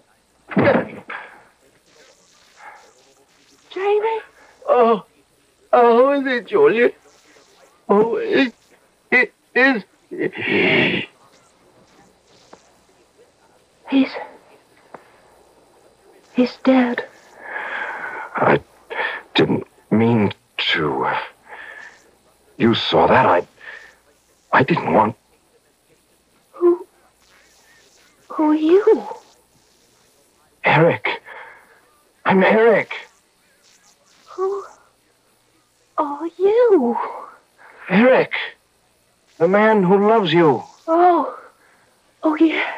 Jamie. Oh, oh, is it, Julia? Oh, it, it is... He's... He's dead. I didn't mean to. You saw that. I... I didn't want... Who... Who are you? Eric. I'm Eric. Who are you? Eric. The man who loves you. Oh. Oh, yeah.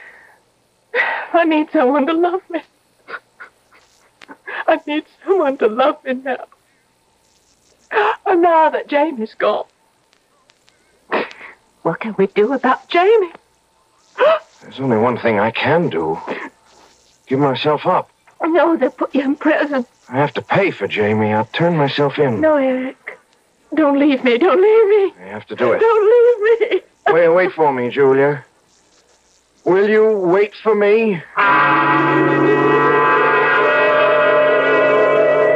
I need someone to love me. I need someone to love me now. And now that Jamie's gone, what can we do about Jamie? There's only one thing I can do. Give myself up. No, they'll put you in prison. I have to pay for Jamie. I'll turn myself in. No, Eric. Don't leave me. Don't leave me. I have to do it. Don't leave me. Wait, wait for me, Julia. Will you wait for me?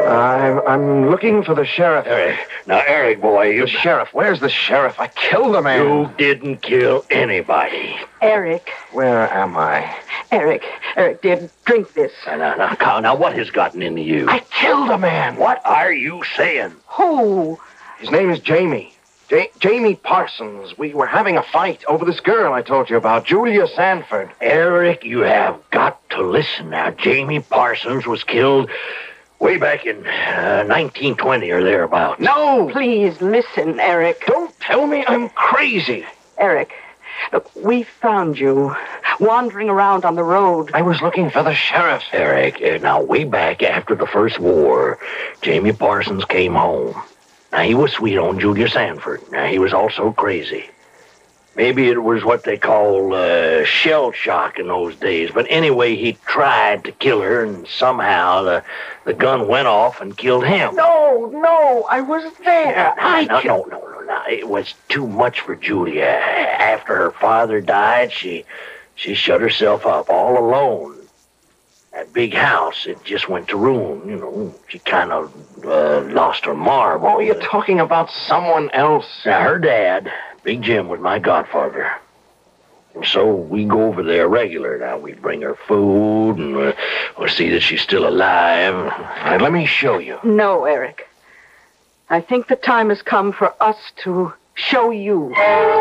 I'm, I'm looking for the sheriff. Eric. Now, Eric, boy, you... The sheriff. Where's the sheriff? I killed the man. You didn't kill anybody. Eric. Where am I? Eric. Eric, dear, drink this. Now, now, now, Carl, now, what has gotten into you? I killed a man. What are you saying? Who? His name is Jamie. J- Jamie Parsons. We were having a fight over this girl I told you about, Julia Sanford. Eric, you have got to listen now. Jamie Parsons was killed way back in uh, nineteen twenty or thereabouts. No! Please listen, Eric. Don't tell me I'm crazy. Eric, look, we found you wandering around on the road. I was looking for the sheriff. Eric, uh, now, way back after the first war, Jamie Parsons came home. Now, he was sweet on Julia Sanford. Now, he was also crazy. Maybe it was what they call uh, shell shock in those days. But anyway, he tried to kill her, and somehow the, the gun went off and killed him. No, no, I was there. I no, no, no, no, no. It was too much for Julia. After her father died, she, she shut herself up all alone. That big house, it just went to ruin. You know, she kind of uh, lost her marble. Oh, you're talking about someone else. Now, her dad, Big Jim, was my godfather. And so we go over there regular. Now, we bring her food, and uh, we'll see that she's still alive. Right, let me show you. No, Eric. I think the time has come for us to show you.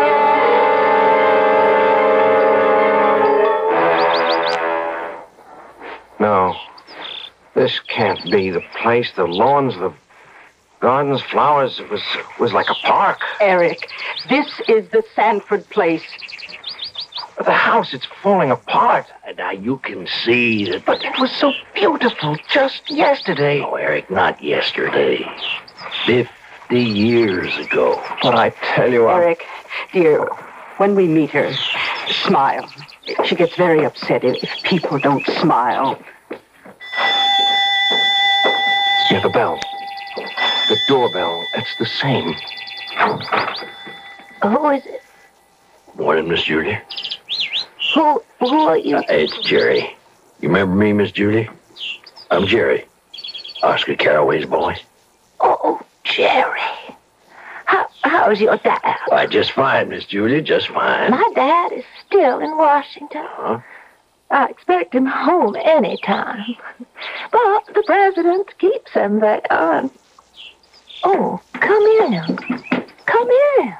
No, this can't be the place. The lawns, the gardens, flowers, it was, was like a park. Eric, this is the Sanford place. But the house, it's falling apart. Now, you can see that... But it was so beautiful just yesterday. Oh, Eric, not yesterday. Fifty years ago. But I tell you... Eric, dear, when we meet her, smile. She gets very upset if, if people don't smile. Yeah, the bell. The doorbell. It's the same. Who is it? Morning, Miss Julie. Who, who are you? Uh, it's Jerry. You remember me, Miss Julie? I'm Jerry. Oscar Caraway's boy. Oh, Jerry. How, how's your dad? Why, just fine, Miss Julie, just fine. My dad is still in Washington. Huh? I expect him home any time. But the president keeps him there. And... Oh, come in. Come in.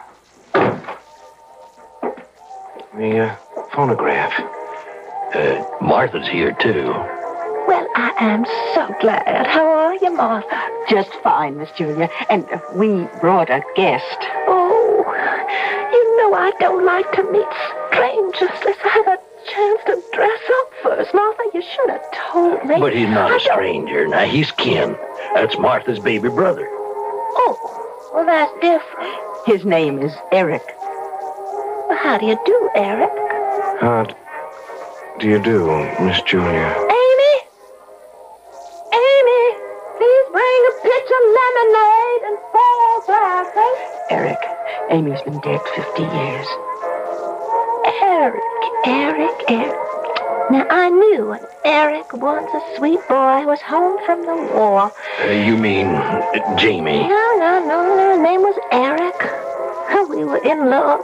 The uh, phonograph. Uh, Martha's here, too. Well, I am so glad. How are you, Martha? Just fine, Miss Julia. And uh, we brought a guest. Oh, you know I don't like to meet strangers unless I have a chance to dress up first. Martha, you should have told me. But he's not a stranger. Now, he's kin. That's Martha's baby brother. Oh, well, that's different. His name is Eric. Well, how do you do, Eric? How do you do, Miss Julia? Amy? Amy, please bring a pitch of lemonade and four glasses. Eric, Amy's been dead fifty years. Eric, Eric, Eric. Now, I knew when Eric, once a sweet boy, was home from the war. Uh, you mean uh, Jamie? No, no, no, no. His name was Eric. We were in love.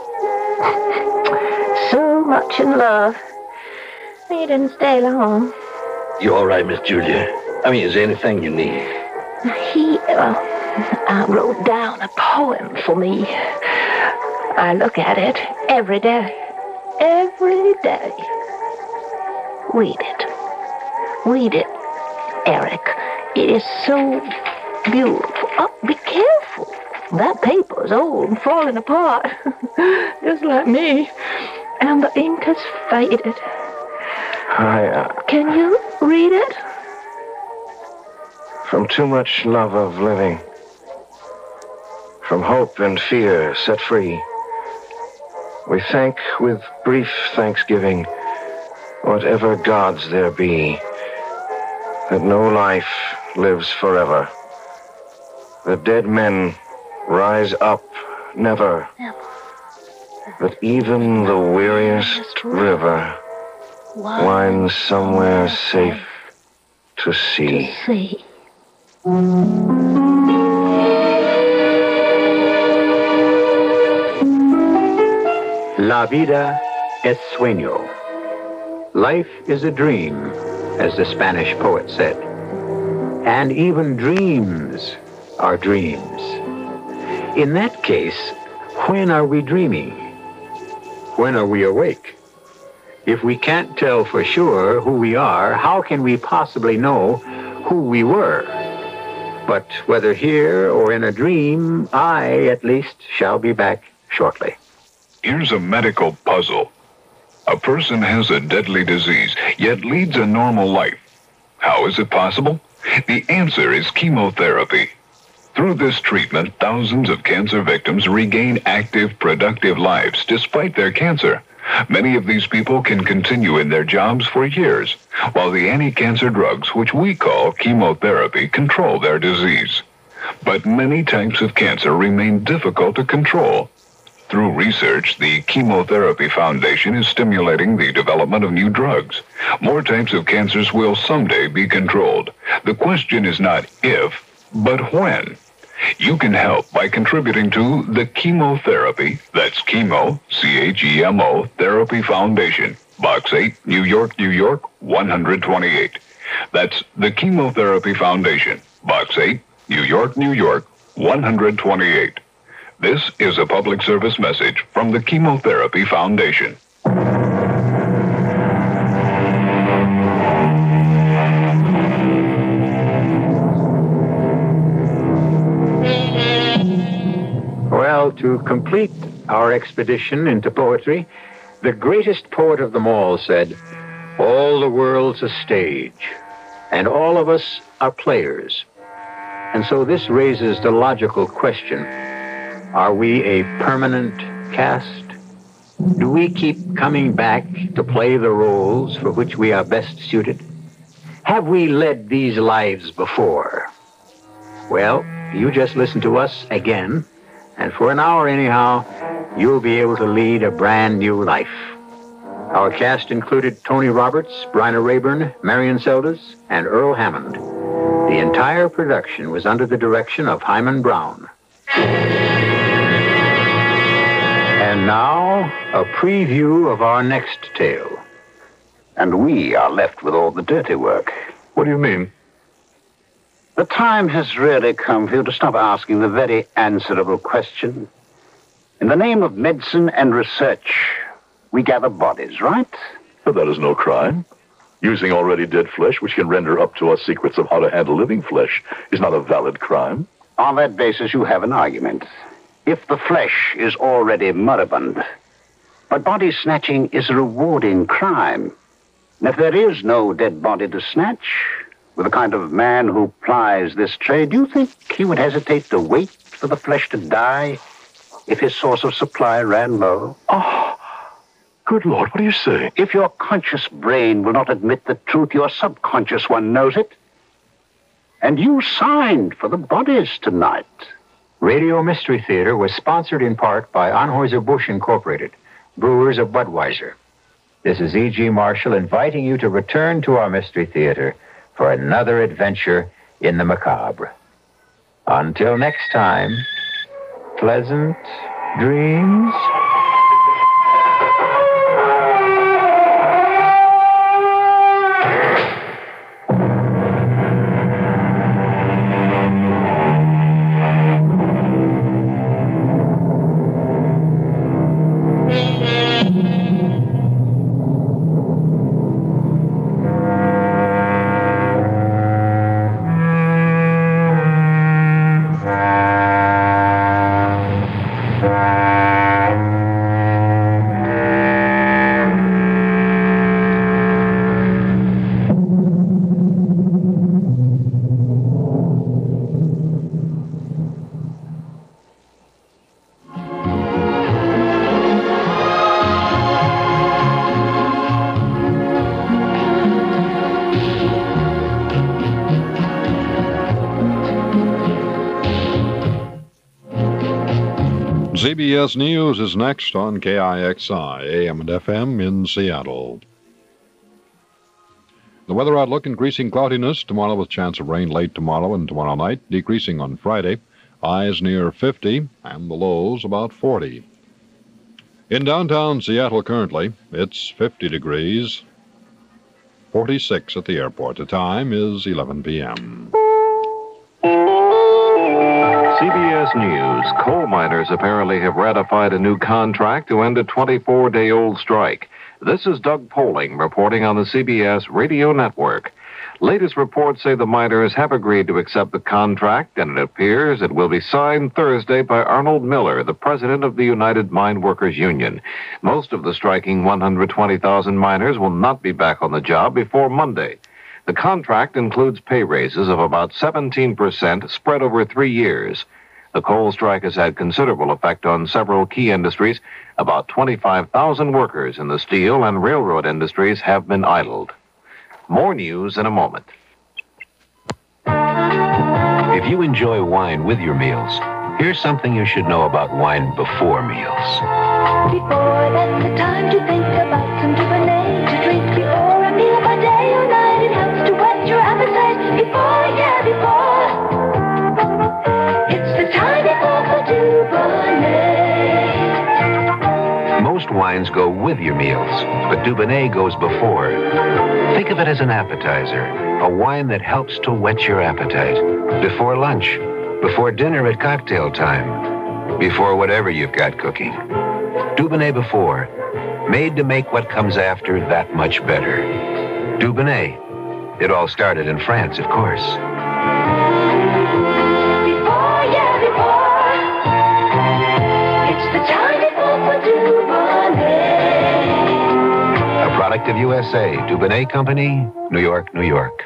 So much in love. We didn't stay long. You all right, Miss Julia? I mean, is there anything you need? He uh, uh, wrote down a poem for me. I look at it every day. Every day. Read it. Read it, Eric. It is so beautiful. Oh, be careful. That paper's old and falling apart. Just like me. And the ink has faded. I, uh... Can you read it? From too much love of living, from hope and fear set free, we thank with brief thanksgiving whatever gods there be, that no life lives forever. The dead men rise up never, never. That even the weariest river winds somewhere safe to see. To see. La vida es sueño. Life is a dream, as the Spanish poet said. And even dreams are dreams. In that case, when are we dreaming? When are we awake? If we can't tell for sure who we are, how can we possibly know who we were? But whether here or in a dream, I, at least, shall be back shortly. Here's a medical puzzle. A person has a deadly disease, yet leads a normal life. How is it possible? The answer is chemotherapy. Through this treatment, thousands of cancer victims regain active, productive lives despite their cancer. Many of these people can continue in their jobs for years, while the anti-cancer drugs, which we call chemotherapy, control their disease. But many types of cancer remain difficult to control. Through research, the Chemotherapy Foundation is stimulating the development of new drugs. More types of cancers will someday be controlled. The question is not if, but when. You can help by contributing to the Chemotherapy, that's chemo, C H E M O, Therapy Foundation, Box eight, New York, New York, one twenty-eight. That's the Chemotherapy Foundation, Box eight, New York, New York, one twenty-eight. This is a public service message from the Chemotherapy Foundation. Well, to complete our expedition into poetry, the greatest poet of them all said, "All the world's a stage, and all of us are players." And so this raises the logical question, are we a permanent cast? Do we keep coming back to play the roles for which we are best suited? Have we led these lives before? Well, you just listen to us again, and for an hour anyhow, you'll be able to lead a brand new life. Our cast included Tony Roberts, Bryna Rayburn, Marion Seldes, and Earl Hammond. The entire production was under the direction of Hyman Brown. And now, a preview of our next tale. And we are left with all the dirty work. What do you mean? The time has really come for you to stop asking the very answerable question. In the name of medicine and research, we gather bodies, right? But that is no crime. Using already dead flesh, which can render up to us secrets of how to handle living flesh, is not a valid crime. On that basis, you have an argument. If the flesh is already moribund. But body snatching is a rewarding crime. And if there is no dead body to snatch, with the kind of man who plies this trade, do you think he would hesitate to wait for the flesh to die if his source of supply ran low? Oh, good Lord, what are you saying? If your conscious brain will not admit the truth, your subconscious one knows it. And you signed for the bodies tonight. Radio Mystery Theater was sponsored in part by Anheuser-Busch Incorporated, brewers of Budweiser. This is E G. Marshall inviting you to return to our Mystery Theater for another adventure in the macabre. Until next time, pleasant dreams. C B S News is next on K I X I, A M and F M in Seattle. The weather outlook, increasing cloudiness tomorrow with chance of rain late tomorrow and tomorrow night, decreasing on Friday. Highs near fifty and the lows about forty. In downtown Seattle currently, it's fifty degrees, forty-six at the airport. The time is eleven p.m. C B S News. Coal miners apparently have ratified a new contract to end a twenty-four day old strike. This is Doug Poling reporting on the C B S radio network. Latest reports say the miners have agreed to accept the contract, and it appears it will be signed Thursday by Arnold Miller, the president of the United Mine Workers Union. Most of the striking one hundred twenty thousand miners will not be back on the job before Monday. The contract includes pay raises of about seventeen percent spread over three years. The coal strike has had considerable effect on several key industries. About twenty-five thousand workers in the steel and railroad industries have been idled. More news in a moment. If you enjoy wine with your meals, here's something you should know about wine before meals. Before that's the time to think about some Dubonnet to drink before a meal by day or night. It helps to whet your appetite before, yeah, before. It's the time before for Dubonnet. Most wines go with your meals, but Dubonnet goes before. Think of it as an appetizer, a wine that helps to whet your appetite. Before lunch, before dinner at cocktail time, before whatever you've got cooking. Dubonnet before, made to make what comes after that much better. Dubonnet. It all started in France, of course. Before, yeah, before. It's the time before for Dubonnet. A product of U S A, Dubonnet Company, New York, New York.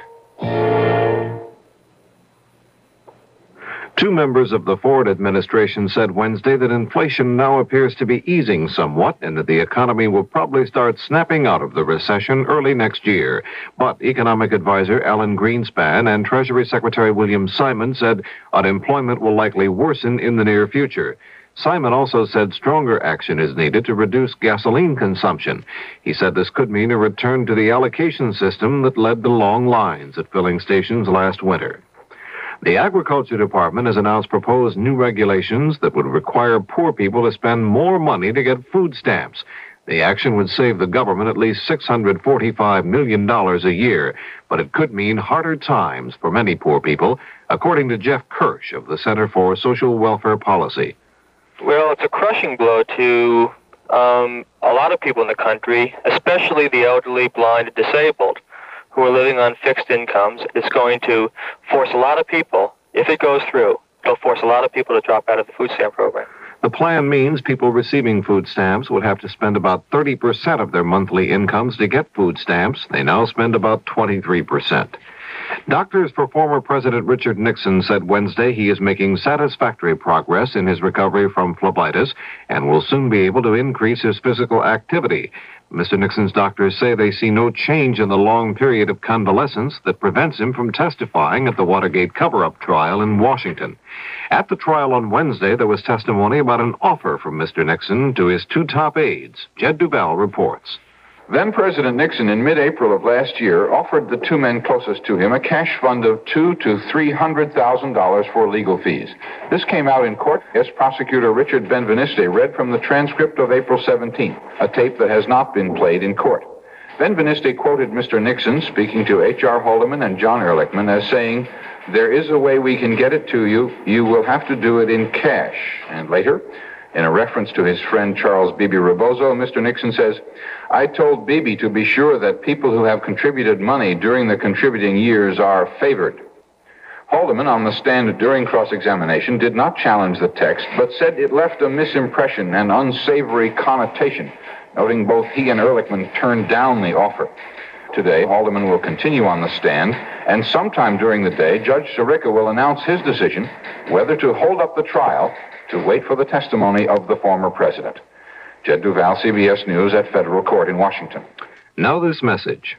Two members of the Ford administration said Wednesday that inflation now appears to be easing somewhat and that the economy will probably start snapping out of the recession early next year. But economic advisor Alan Greenspan and Treasury Secretary William Simon said unemployment will likely worsen in the near future. Simon also said stronger action is needed to reduce gasoline consumption. He said this could mean a return to the allocation system that led to long lines at filling stations last winter. The Agriculture Department has announced proposed new regulations that would require poor people to spend more money to get food stamps. The action would save the government at least six hundred forty-five million dollars a year, but it could mean harder times for many poor people, according to Jeff Kirsch of the Center for Social Welfare Policy. Well, it's a crushing blow to um, a lot of people in the country, especially the elderly, blind, and disabled, who are living on fixed incomes. It's going to force a lot of people, if it goes through, it'll force a lot of people to drop out of the food stamp program. The plan means people receiving food stamps would have to spend about thirty percent of their monthly incomes to get food stamps. They now spend about twenty-three percent. Doctors for former President Richard Nixon said Wednesday he is making satisfactory progress in his recovery from phlebitis and will soon be able to increase his physical activity. Mister Nixon's doctors say they see no change in the long period of convalescence that prevents him from testifying at the Watergate cover-up trial in Washington. At the trial on Wednesday, there was testimony about an offer from Mister Nixon to his two top aides. Jed Duval reports. Then-President Nixon, in mid-April of last year, offered the two men closest to him a cash fund of two to three hundred thousand dollars for legal fees. This came out in court as prosecutor Richard Benveniste read from the transcript of April seventeenth, a tape that has not been played in court. Benveniste quoted Mister Nixon speaking to H R Haldeman and John Ehrlichman as saying, "There is a way we can get it to you. You will have to do it in cash." And later, in a reference to his friend Charles Beebe Rebozo, Mister Nixon says, "I told Beebe to be sure that people who have contributed money during the contributing years are favored." Haldeman, on the stand during cross-examination, did not challenge the text, but said it left a misimpression and unsavory connotation, noting both he and Ehrlichman turned down the offer. Today, Haldeman will continue on the stand, and sometime during the day, Judge Sirica will announce his decision whether to hold up the trial to wait for the testimony of the former president. Jed Duval, C B S News at Federal Court in Washington. Now this message.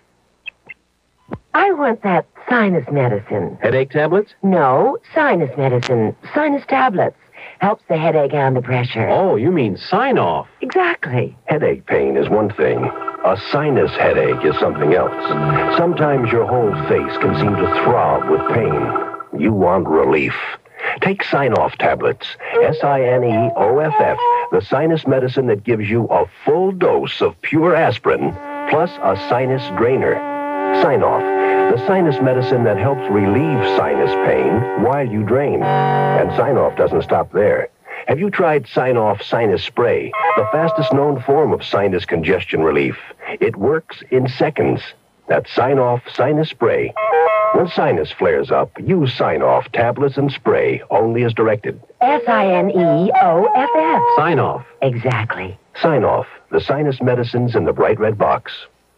I want that sinus medicine. Headache tablets? No, sinus medicine. Sinus tablets. Helps the headache and the pressure. Oh, you mean sign-off. Exactly. Headache pain is one thing. A sinus headache is something else. Sometimes your whole face can seem to throb with pain. You want relief. Take Sine-Off tablets, S I N E O F F, the sinus medicine that gives you a full dose of pure aspirin, plus a sinus drainer. Sine-Off, the sinus medicine that helps relieve sinus pain while you drain. And Sine-Off doesn't stop there. Have you tried Sine-Off Sinus Spray, the fastest known form of sinus congestion relief? It works in seconds. That's Sine-Off Sinus Spray. When sinus flares up, use Sine-Off tablets and spray, only as directed. S I N E O F F. Sine-Off. Exactly. Sine-Off, the sinus medicines in the bright red box.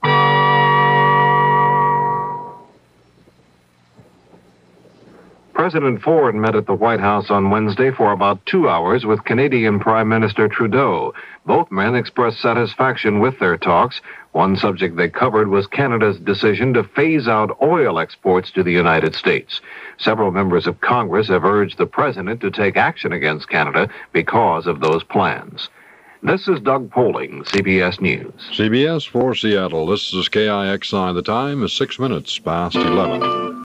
President Ford met at the White House on Wednesday for about two hours with Canadian Prime Minister Trudeau. Both men expressed satisfaction with their talks. One subject they covered was Canada's decision to phase out oil exports to the United States. Several members of Congress have urged the president to take action against Canada because of those plans. This is Doug Poling, C B S News. C B S for Seattle. This is K I X I. The time is six minutes past eleven.